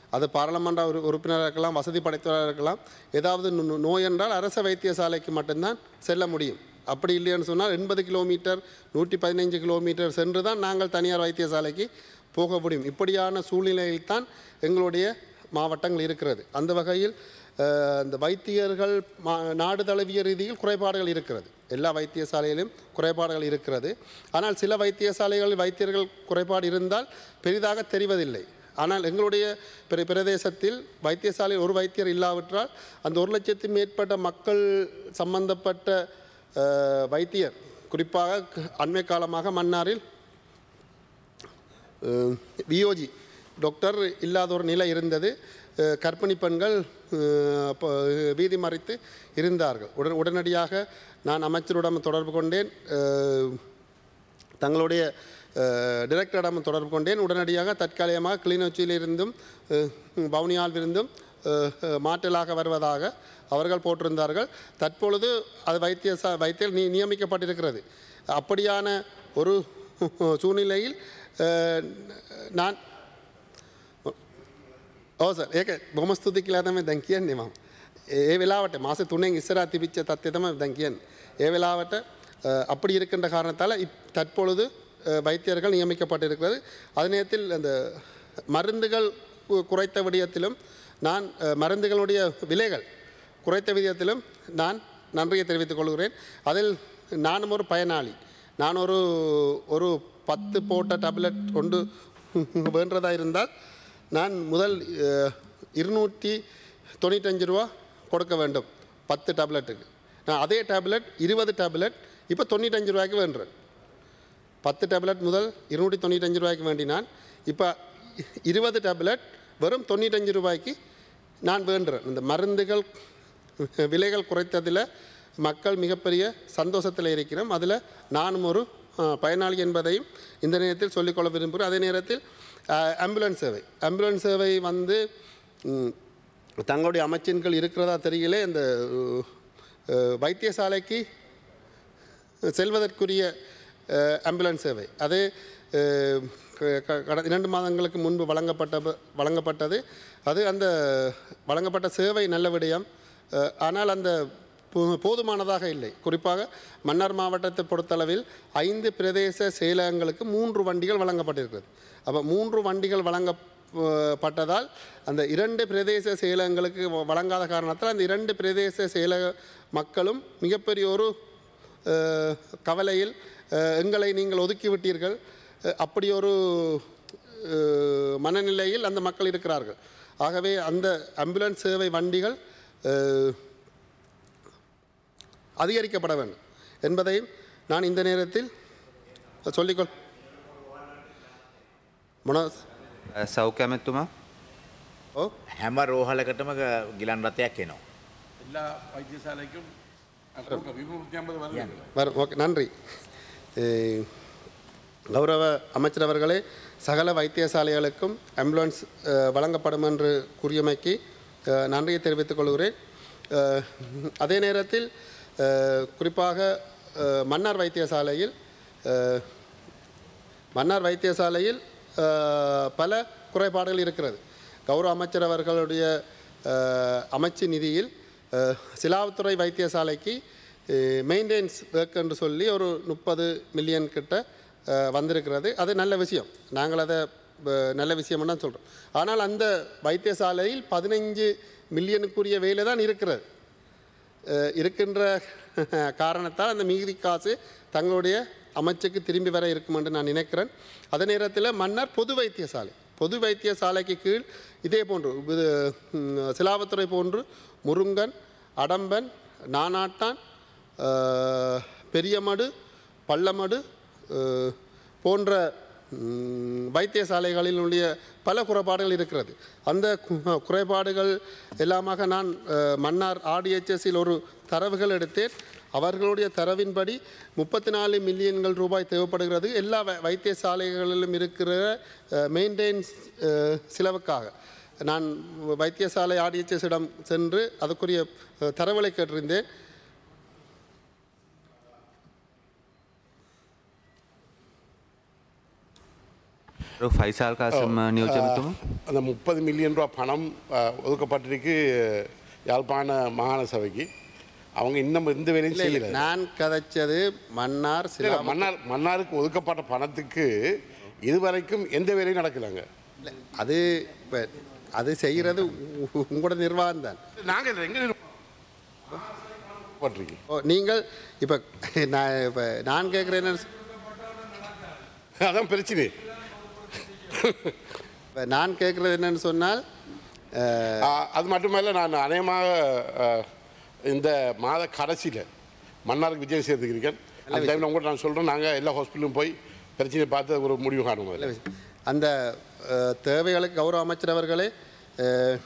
அது பாராளுமன்ற உறு உறுப்பினராக இருக்கலாம், வசதி படைத்தவராக இருக்கலாம். ஏதாவது நோ- நோய் என்றால் அரச வைத்தியசாலைக்கு மட்டும்தான் செல்ல முடியும். அப்படி இல்லைன்னு சொன்னால் எண்பது கிலோமீட்டர் நூற்றி பதினைஞ்சு கிலோமீட்டர் சென்று தான் நாங்கள் தனியார் வைத்தியசாலைக்கு போக முடியும். இப்படியான சூழ்நிலையில் தான் எங்களுடைய மாவட்டங்கள் இருக்கிறது. அந்த வகையில் அஹ், இந்த வைத்தியர்கள் மா நாடு தழுவிய ரீதியில் குறைபாடுகள் இருக்கிறது. எல்லா வைத்தியசாலையிலும் குறைபாடுகள் இருக்கிறது. ஆனால் சில வைத்தியசாலைகளில் வைத்தியர்கள் குறைபாடு இருந்தால் பெரிதாக தெரிவதில்லை. ஆனால் எங்களுடைய பிர பிரதேசத்தில் வைத்தியசாலையில் ஒரு வைத்தியர் இல்லாவிட்டால் அந்த ஒரு லட்சத்துக்கு மேற்பட்ட மக்கள் சம்பந்தப்பட்ட அஹ், வைத்தியர் குறிப்பாக க- அண்மை காலமாக மன்னாரில் விஓஜி டாக்டர் இல்லாத ஒரு நிலை இருந்தது. அஹ், கர்ப்பிணி பெண்கள் அஹ், ப- வீதி மறித்து இருந்தார்கள். உடன் உடனடியாக நான் அமைச்சரிடம் தொடர்பு கொண்டேன். அஹ், தங்களுடைய டிரெக்டரிடம் தொடர்பு கொண்டேன். உடனடியாக தற்காலிகமாக கிளிநொச்சியிலிருந்தும் அஹ், வவுனியாவிலிருந்தும் அஹ், அஹ், மாற்றலாக வருவதாக அவர்கள் போட்டிருந்தார்கள். தற்பொழுது அது வைத்தியசா வைத்தியர் நீ நியமிக்கப்பட்டிருக்கிறது. அப்படியான ஒரு சூழ்நிலையில் අ, நான் ඔව් සර් ඒක බොහොම ස්තුතියි කියලා තමයි දැන් කියන්නේ මම. ඒ වෙලාවට මාස තුනෙන් ඉස්සරහා තිබිච්ච தත්ත්වය තමයි දැන් කියන්නේ. ඒ වෙලාවට அ, அப்படி இருக்கின்ற காரணத்தால் இப் தற்பொழுது அ, வைத்தியர்கள் நியமிக்கப்பட்டிருக்கிறது. அதே நேரத்தில் அந்த மருந்துகள் கு- குறைத்த விடயத்திலும் நான் அ, மருந்துகளுடைய விலைகள் குறைத்த விதத்திலும் நான் நன்றியை தெரிவித்துக் கொள்கிறேன். அதில் நானும் ஒரு பயனாளி. நான் ஒரு ஒரு பத்து போட்ட டேப்லெட் கொண்டு வேண்டதா இருந்தால் நான் முதல் அஹ், இருநூற்றி தொண்ணூற்றஞ்சு ரூபா கொடுக்க வேண்டும் பத்து டேப்லெட்டுக்கு. நான் அதே டேப்லெட் இருபது டேப்லெட் இப்போ தொண்ணூற்றஞ்சு ரூபாய்க்கு வேண்டுறேன். பத்து டேப்லெட் முதல் இருநூற்றி தொண்ணூற்றஞ்சு ரூபாய்க்கு வேண்டினான். இப்போ இருபது டேப்லெட் வெறும் தொண்ணூற்றஞ்சு ரூபாய்க்கு நான் வேண்டுறேன். இந்த மருந்துகள் விலைகள் குறைத்ததில் மக்கள் மிகப்பெரிய சந்தோஷத்தில் இருக்கிறோம். அதில் நானும் ஒரு அஹ், பயனாளி என்பதையும் இந்த நேரத்தில் சொல்லிக்கொள்ள விரும்புகிறேன். அதே நேரத்தில் அஹ், ஆம்புலன்ஸ் சேவை ஆம்புலன்ஸ் சேவை வந்து ம், தங்களுடைய அமைச்சின்கள் இருக்கிறதா தெரியல. இந்த அஹ், வைத்தியசாலைக்கு செல்வதற்குரிய அஹ், ஆம்புலன்ஸ் சேவை அது அஹ், க- க- கடந்த இரண்டு மாதங்களுக்கு முன்பு வழங்கப்பட்ட வழங்கப்பட்டது. அது அந்த வழங்கப்பட்ட சேவை நல்ல விடயம். அஹ், ஆனால் அந்த போ- போதுமானதாக இல்லை. குறிப்பாக மன்னார் மாவட்டத்தை பொறுத்தளவில் ஐந்து பிரதேச செயலகங்களுக்கு மூன்று வண்டிகள் வழங்கப்பட்டிருக்கிறது. அப்போ மூன்று வண்டிகள் வழங்கப்பட்டதால் அந்த இரண்டு பிரதேச செயலகங்களுக்கு வ- வழங்காத காரணத்தால் அந்த இரண்டு பிரதேச செயலக மக்களும் மிகப்பெரிய ஒரு அஹ், கவலையில் அஹ், எங்களை நீங்கள் ஒதுக்கிவிட்டீர்கள் அஹ், அப்படி ஒரு அஹ், மனநிலையில் அந்த மக்கள் இருக்கிறார்கள். ஆகவே அந்த ஆம்புலன்ஸ் சேவை வண்டிகள் அஹ், அதிகரிக்கப்பட வேண்டும் என்பதையும் நான் இந்த நேரத்தில் சொல்லிக்கொள் මොන සෞඛ්‍ය ඇමැත්තුමා ඔව් හැම රෝහලකටම ග- ගිලන් රථයක් එනවා. எல்லா வைத்தியசாலைக்கும் இருநூற்றி ஐம்பது வருது வரும் ஓகே நன்றி. அஹ், கௌரவ அமைச்சர் அவர்களே, சகல வைத்தியசாலைகளுக்கும் ஆம்புலன்ஸ் அஹ், வழங்கப்படும் என்று கூறியமைக்கு அஹ், நன்றியை தெரிவித்துக் கொள்கிறேன். அஹ், அதே நேரத்தில் அஹ், குறிப்பாக அஹ், மன்னார் வைத்தியசாலையில் அஹ், மன்னார் வைத்தியசாலையில் அஹ், பல குறைபாடுகள் இருக்கிறது. கௌரவ அமைச்சர் அவர்களுடைய அஹ், அமைச்சு நிதியில் அஹ், சிலாவுத்துறை வைத்தியசாலைக்கு மெயின்டெனன்ஸ் ஒர்க் என்று சொல்லி ஒரு முப்பது மில்லியன் கிட்ட அஹ், வந்திருக்கிறது. அது நல்ல விஷயம். நாங்கள் அதை அஹ், நல்ல விஷயம்னு தான் சொல்கிறோம். ஆனால் அந்த வைத்தியசாலையில் பதினைஞ்சு மில்லியனுக்குரிய வேலை தான் இருக்கிறது. அஹ், இருக்கின்ற காரணத்தால் அந்த மீதி காசு தங்களுடைய அமைச்சுக்கு திரும்பி வர இருக்கும் என்று நான் நினைக்கிறேன். அதே நேரத்தில் மன்னார் பொது வைத்தியசாலை பொது வைத்தியசாலைக்கு கீழ் இதே போன்று இது, ம், சிலாவத்துறை போன்று முருங்கன், அடம்பன், நானாட்டான், அஹ், பெரியமடு, பள்ளமடு அஹ், போன்ற ம், வைத்தியசாலைகளினுடைய பல குறைபாடுகள் இருக்கிறது. அந்த கு- குறைபாடுகள் எல்லாமாக நான் அஹ், மன்னார் ஆர்டிஎச்எஸில் ஒரு தரவுகள் எடுத்தேன். அவர்களுடைய தரவின்படி முப்பத்தி நாலு மில்லியன்கள் ரூபாய் தேவைப்படுகிறது எல்லா வை- வைத்தியசாலைகளிலும் இருக்கிற மெயின்டெனன்ஸ் செலவுக்காக. நான் வைத்தியசாலை ஆர்டிஎச்எஸிடம் சென்று அதுக்குரிய அஹ், தரவுகளை கேட்டிருந்தேன். ஃபைசால் காசிம் நியோஜகத்துவம் அந்த முப்பது மில்லியன் ரூபா பணம் அஹ், ஒதுக்கப்பட்டிருக்கு யாழ்ப்பாண மாகாண சபைக்கு. அவங்க இன்னும் எந்த வேலையும் செய்யல. நான் கதைச்சது மன்னார் இல்ல, சிலா மன்னார் மன்னாருக்கு ஒதுக்கப்பட்ட பணத்துக்கு இதுவரைக்கும் எந்த வேலையும் நடக்கலைங்க. இல்ல, அது இப்ப அது செய்கிறது உ- உங்களோட நிர்வாகம் தான். நாங்கள் எங்க பட்டிருக்கு ஓ, நீங்கள் இப்போ நான் இப்போ நான் கேட்குறேன் அதான் பிரச்சனை. இப்போ நான் கேட்குறது என்னன்னு சொன்னால் அஹ், ஆ, அது மட்டுமல்ல, நான் அநேகமாக அஹ், இந்த மாத கடைசியில் மன்னாருக்கு விஜயம் சேர்த்துக்கிறேன். அந்த டைமில் உங்கள்கிட்ட நான் சொல்கிறேன், நாங்கள் எல்லா ஹாஸ்பிட்டலும் போய் பிரச்சனையை பார்த்து ஒரு முடிவு காணும். அதில் அந்த அஹ், தேவைகளுக்கு கௌரவ அமைச்சர் அவர்களே அஹ்,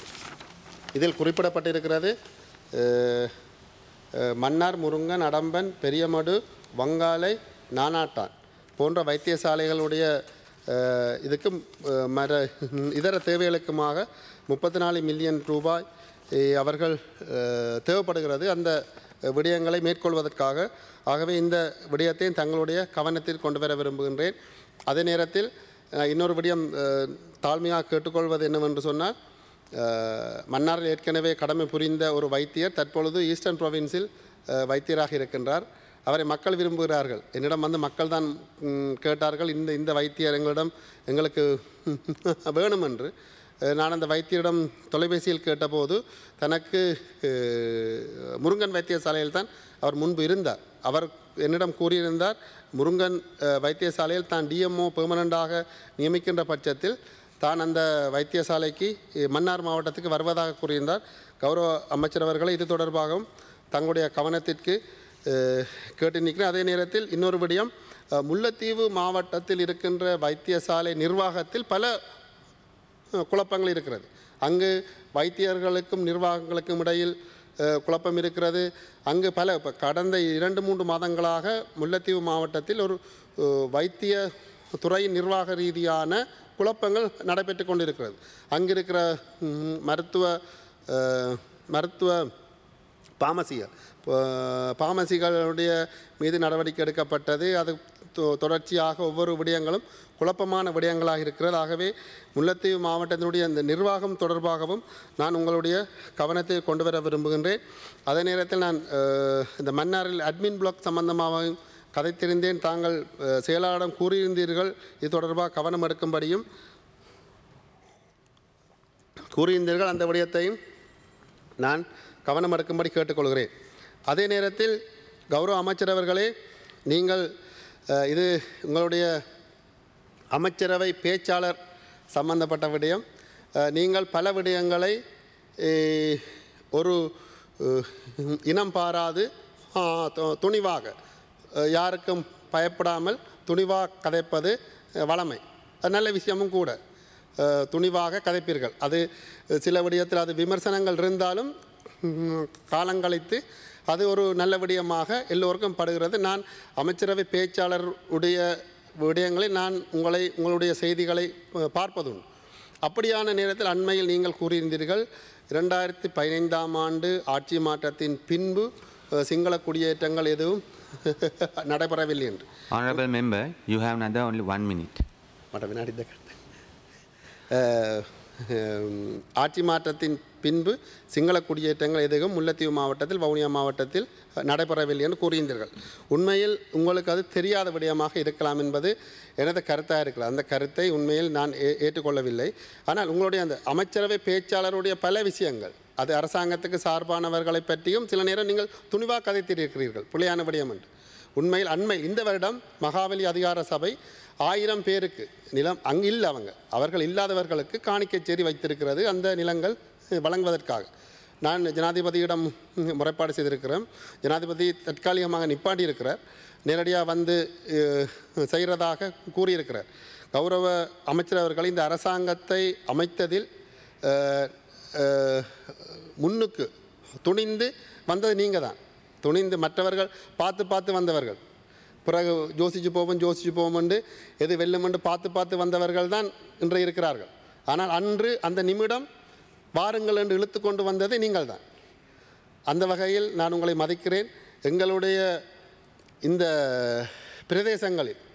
இதில் குறிப்பிடப்பட்டிருக்கிறது அஹ், அஹ், மன்னார், முருங்கன், அடம்பன், பெரியமடு, வங்காலை, நானாட்டான் போன்ற வைத்தியசாலைகளுடைய அஹ், இதுக்கும் அஹ், மர இதர தேவைகளுக்குமாக முப்பத்தி நாலு மில்லியன் ரூபாய் அஹ், அவர்கள் அஹ், தேவைப்படுகிறது அந்த விடயங்களை மேற்கொள்வதற்காக. ஆகவே இந்த விடயத்தையும் தங்களுடைய கவனத்தில் கொண்டு வர விரும்புகின்றேன். அதே நேரத்தில் அஹ், இன்னொரு விடயம் அஹ், தாழ்மையாக கேட்டுக்கொள்வது என்னவென்று சொன்னால் அஹ், மன்னாரில் ஏற்கனவே கடமை புரிந்த ஒரு வைத்தியர் தற்பொழுது ஈஸ்டர்ன் ப்ரொவின்ஸில் அஹ், வைத்தியராக இருக்கின்றார். அவரை மக்கள் விரும்புகிறார்கள். என்னிடம் வந்து மக்கள் தான் ம், கேட்டார்கள், இந்த இந்த வைத்தியர் எங்களிடம் எங்களுக்கு வேணும் என்று. அஹ், நான் அந்த வைத்தியரிடம் தொலைபேசியில் கேட்டபோது தனக்கு அஹ், முருங்கன் வைத்தியசாலையில் தான் அவர் முன்பு இருந்தார். அவர் என்னிடம் கூறியிருந்தார், முருங்கன் அஹ், வைத்தியசாலையில் தான் டிஎம்ஓ பெர்மனண்டாக நியமிக்கின்ற பட்சத்தில் தான் அந்த வைத்தியசாலைக்கு அஹ், மன்னார் மாவட்டத்துக்கு வருவதாக கூறியிருந்தார். கௌரவ அமைச்சர் அவர்களை இது தொடர்பாகவும் தங்களுடைய கவனத்திற்கு அஹ், கேட்டு நிற்கிறேன். அதே நேரத்தில் இன்னொரு விடயம், அஹ், முல்லைத்தீவு மாவட்டத்தில் இருக்கின்ற வைத்தியசாலை நிர்வாகத்தில் பல அஹ், குழப்பங்கள் இருக்கிறது. அங்கு வைத்தியர்களுக்கும் நிர்வாகங்களுக்கும் இடையில் அஹ், குழப்பம் இருக்கிறது. அங்கு பல இப்போ கடந்த இரண்டு மூன்று மாதங்களாக முல்லைத்தீவு மாவட்டத்தில் ஒரு அஹ், வைத்திய துறையின் நிர்வாக ரீதியான குழப்பங்கள் நடைபெற்று கொண்டிருக்கிறது. அங்கிருக்கிற ம், மருத்துவ அஹ், மருத்துவ பாமசிகள் பாமசிகளுடைய மீது நடவடிக்கை எடுக்கப்பட்டது. அது தொ- தொடர்ச்சியாக ஒவ்வொரு விடயங்களும் குழப்பமான விடயங்களாக இருக்கிறது. ஆகவே முல்லைத்தீவு மாவட்டத்தினுடைய அந்த நிர்வாகம் தொடர்பாகவும் நான் உங்களுடைய கவனத்தை கொண்டு வர விரும்புகின்றேன். அதே நேரத்தில் நான் அஹ், இந்த மன்னாரில் அட்மின் பிளாக் சம்பந்தமாகவும் கதைத்திருந்தேன். தாங்கள் அஹ், செயலாளரிடம் கூறியிருந்தீர்கள் இது தொடர்பாக கவனம் எடுக்கும்படியும் கூறியிருந்தீர்கள். அந்த விடயத்தையும் நான் கவனம் எடுக்கும்படி கேட்டுக்கொள்கிறேன். அதே நேரத்தில் கௌரவ அமைச்சர் அவர்களே, நீங்கள் அஹ், இது உங்களுடைய அமைச்சரவை பேச்சாளர் சம்பந்தப்பட்ட விடயம். அஹ், நீங்கள் பல விடயங்களை அஹ், ஒரு அஹ், இனம் பாராது ஆஹ், து- துணிவாக அஹ், யாருக்கும் பயப்படாமல் துணிவாக கதைப்பது அஹ், வளமை. அது நல்ல விஷயமும் கூட. அஹ், துணிவாக கதைப்பீர்கள். அது அஹ், சில விடயத்தில் அது விமர்சனங்கள் இருந்தாலும் ம், காலங்கழித்து அது ஒரு நல்ல விடயமாக எல்லோருக்கும் படுகிறது. நான் அமைச்சரவை பேச்சாளர் உடைய விடயங்களை நான் உங்களை உங்களுடைய செய்திகளை அஹ், பார்ப்பதுண்டு. அப்படியான நேரத்தில் அண்மையில் நீங்கள் கூறியிருந்தீர்கள், இரண்டாயிரத்தி பதினைந்தாம் ஆண்டு ஆட்சி மாற்றத்தின் பின்பு அஹ், சிங்கள குடியேற்றங்கள் எதுவும் நடைபெறவில்லை என்று. Honorable member, you have another only one minute. மற்ற வினாடி தான் கருத்து. அஹ், அஹ், ஆட்சி மாற்றத்தின் பின்பு சிங்கள குடியேற்றங்கள் எதுவும் முல்லைத்தீவு மாவட்டத்தில் வவுனியா மாவட்டத்தில் நடைபெறவில்லை என்று கூறியிருந்தீர்கள். உண்மையில் உங்களுக்கு அது தெரியாத விடயமாக இருக்கலாம் என்பது எனது கருத்தாக இருக்கிறது. அந்த கருத்தை உண்மையில் நான் ஏ ஏற்றுக்கொள்ளவில்லை. ஆனால் உங்களுடைய அந்த அமைச்சரவை பேச்சாளருடைய பல விஷயங்கள், அது அரசாங்கத்துக்கு சார்பானவர்களை பற்றியும் சில நேரம் நீங்கள் துணிவாக கதைத்திருக்கிறீர்கள், பிழையான விடயம் என்று. உண்மையில் அண்மையில் இந்த வருடம் மகாபலி அதிகார சபை ஆயிரம் பேருக்கு நிலம் அங்கு இல்லை, அவங்க அவர்கள் இல்லாதவர்களுக்கு காணிக்கைச்சேரி வைத்திருக்கிறது அந்த நிலங்கள் வழங்குவதற்காக. நான் ஜனாதிபதியிடம் முறைப்பாடு செய்திருக்கிறேன். ஜனாதிபதி தற்காலிகமாக நிப்பாட்டி இருக்கிறார், நேரடியாக வந்து அஹ், செய்கிறதாக கூறியிருக்கிறார். கௌரவ அமைச்சர் அவர்கள் இந்த அரசாங்கத்தை அமைத்ததில் அஹ், அஹ், முன்னுக்கு துணிந்து வந்தது நீங்கள் தான். துணிந்து மற்றவர்கள் பார்த்து பார்த்து வந்தவர்கள், பிறகு யோசிச்சு போவோம் யோசிச்சு போவோம் என்று எது வெல்லும் என்று பார்த்து பார்த்து வந்தவர்கள் தான் இன்று இருக்கிறார்கள். ஆனால் அன்று அந்த நிமிடம் வாருங்கள் என்று இழுத்து கொண்டு வந்தது நீங்கள் தான். அந்த வகையில் நான் உங்களை மதிக்கிறேன். எங்களுடைய இந்த பிரதேசங்களில்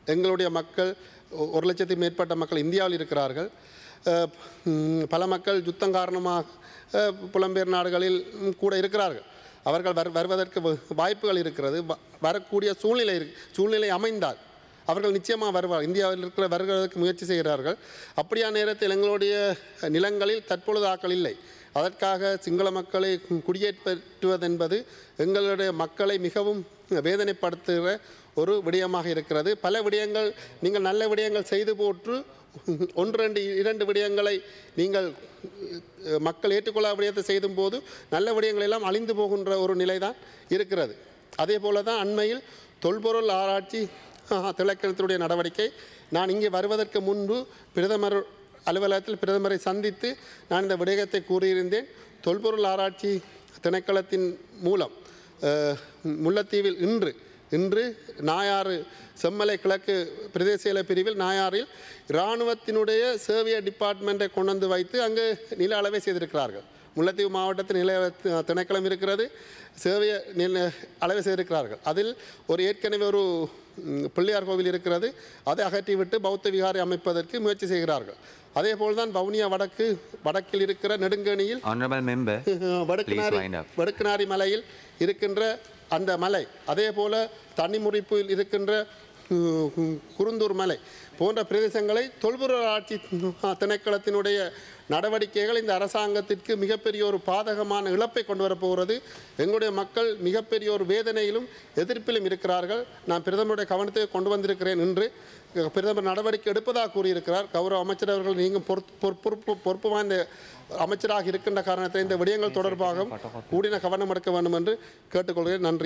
எங்களுடைய மக்கள் ஒ- ஒரு லட்சத்துக்கு மேற்பட்ட மக்கள் இந்தியாவில் இருக்கிறார்கள். அஹ், ம், பல மக்கள் யுத்தம் காரணமாக அஹ், புலம்பெயர் நாடுகளில் ம், கூட இருக்கிறார்கள். அவர்கள் வர் வருவதற்கு வ- வாய்ப்புகள் இருக்கிறது. வ- வரக்கூடிய சூழ்நிலை இருக்கு சூழ்நிலை அமைந்தால் அவர்கள் நிச்சயமாக வருவார். இந்தியாவில் இருக்கிற வருவதற்கு முயற்சி செய்கிறார்கள். அப்படியான நேரத்தில் எங்களுடைய நிலங்களில் தற்பொழுது ஆக்கள் இல்லை. அதற்காக சிங்கள மக்களை குடியேற்றுவதென்பது எங்களுடைய மக்களை மிகவும் வேதனைப்படுத்துகிற ஒரு விடயமாக இருக்கிறது. பல விடயங்கள் நீங்கள் நல்ல விடயங்கள் செய்து போற்று ஒன்று ரெண்டு இரண்டு விடயங்களை நீங்கள் அஹ், மக்கள் ஏற்றுக்கொள்ளாத விடயத்தை செய்தும் போது நல்ல விடயங்கள் எல்லாம் அழிந்து போகின்ற ஒரு நிலை தான் இருக்கிறது. அதே போல தான் அண்மையில் தொல்பொருள் ஆராய்ச்சி திணைக்களத்தினுடைய நடவடிக்கை. நான் இங்கே வருவதற்கு முன்பு பிரதமர் அலுவலகத்தில் பிரதமரை சந்தித்து நான் இந்த விடயத்தை கூறியிருந்தேன். தொல்பொருள் ஆராய்ச்சி திணைக்களத்தின் மூலம் அஹ், முல்லைத்தீவில் இன்று இன்று நாயாறு செம்மலை கிழக்கு பிரதேச செயலக பிரிவில் நாயாறில் இராணுவத்தினுடைய சேவிய டிபார்ட்மெண்ட்டை கொண்டு வந்து வைத்து அங்கு நில அளவை செய்திருக்கிறார்கள். முல்லைத்தீவு மாவட்டத்தில் நில திணைக்களம் இருக்கிறது, சேவைய நில அளவை செய்திருக்கிறார்கள். அதில் ஒரு ஏற்கனவே ஒரு ம், பிள்ளையார் கோவில் இருக்கிறது, அதை அகற்றிவிட்டு பௌத்த விகாரை அமைப்பதற்கு முயற்சி செய்கிறார்கள். அதே போல்தான் வவுனியா வடக்கு வடக்கில் இருக்கிற நெடுங்கணியில் Honorable member, please வடக்குநாரி wind up. வடக்குநாரி மலையில் இருக்கின்ற அந்த மலை, அதே போல தண்ணிமுறிப்பில் இருக்கின்ற உம், உம், குருந்தூர் மலை போன்ற பிரதேசங்களை தொல்பொருள் ஆட்சி திணைக்களத்தினுடைய நடவடிக்கைகள் இந்த அரசாங்கத்திற்கு மிகப்பெரிய ஒரு பாதகமான இழப்பை கொண்டு வரப்போகிறது. எங்களுடைய மக்கள் மிகப்பெரிய ஒரு வேதனையிலும் எதிர்ப்பிலும் இருக்கிறார்கள். நான் பிரதமருடைய கவனத்தை கொண்டு வந்திருக்கிறேன் என்று பிரதமர் நடவடிக்கை எடுப்பதாக கூறியிருக்கிறார். கௌரவ அமைச்சர் அவர்கள் நீங்கள் பொறுப்பு பொறுப்பு பொறுப்பு வாய்ந்த அமைச்சராக இருக்கின்ற காரணத்தை இந்த விடயங்கள் தொடர்பாக கூடின கவனம் எடுக்க வேண்டும் என்று கேட்டுக்கொள்கிறேன். நன்றி.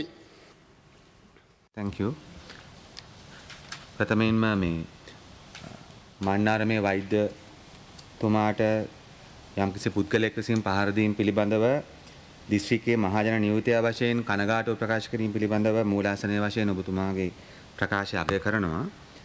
Thank you. ප්‍රථමයෙන්ම මේ මන්නාරමේ වෛද්‍යතුමාට යම්කිසි පුද්ගලයෙක් විසින් පහර දීම පිළිබඳව දිස්ත්‍රික්කයේ මහජන නියුතය වශයෙන් කනගාටුව ප්‍රකාශ කිරීම පිළිබඳව මූලාසනය වශයෙන් ඔබතුමාගේ ප්‍රකාශය අගය කරනවා.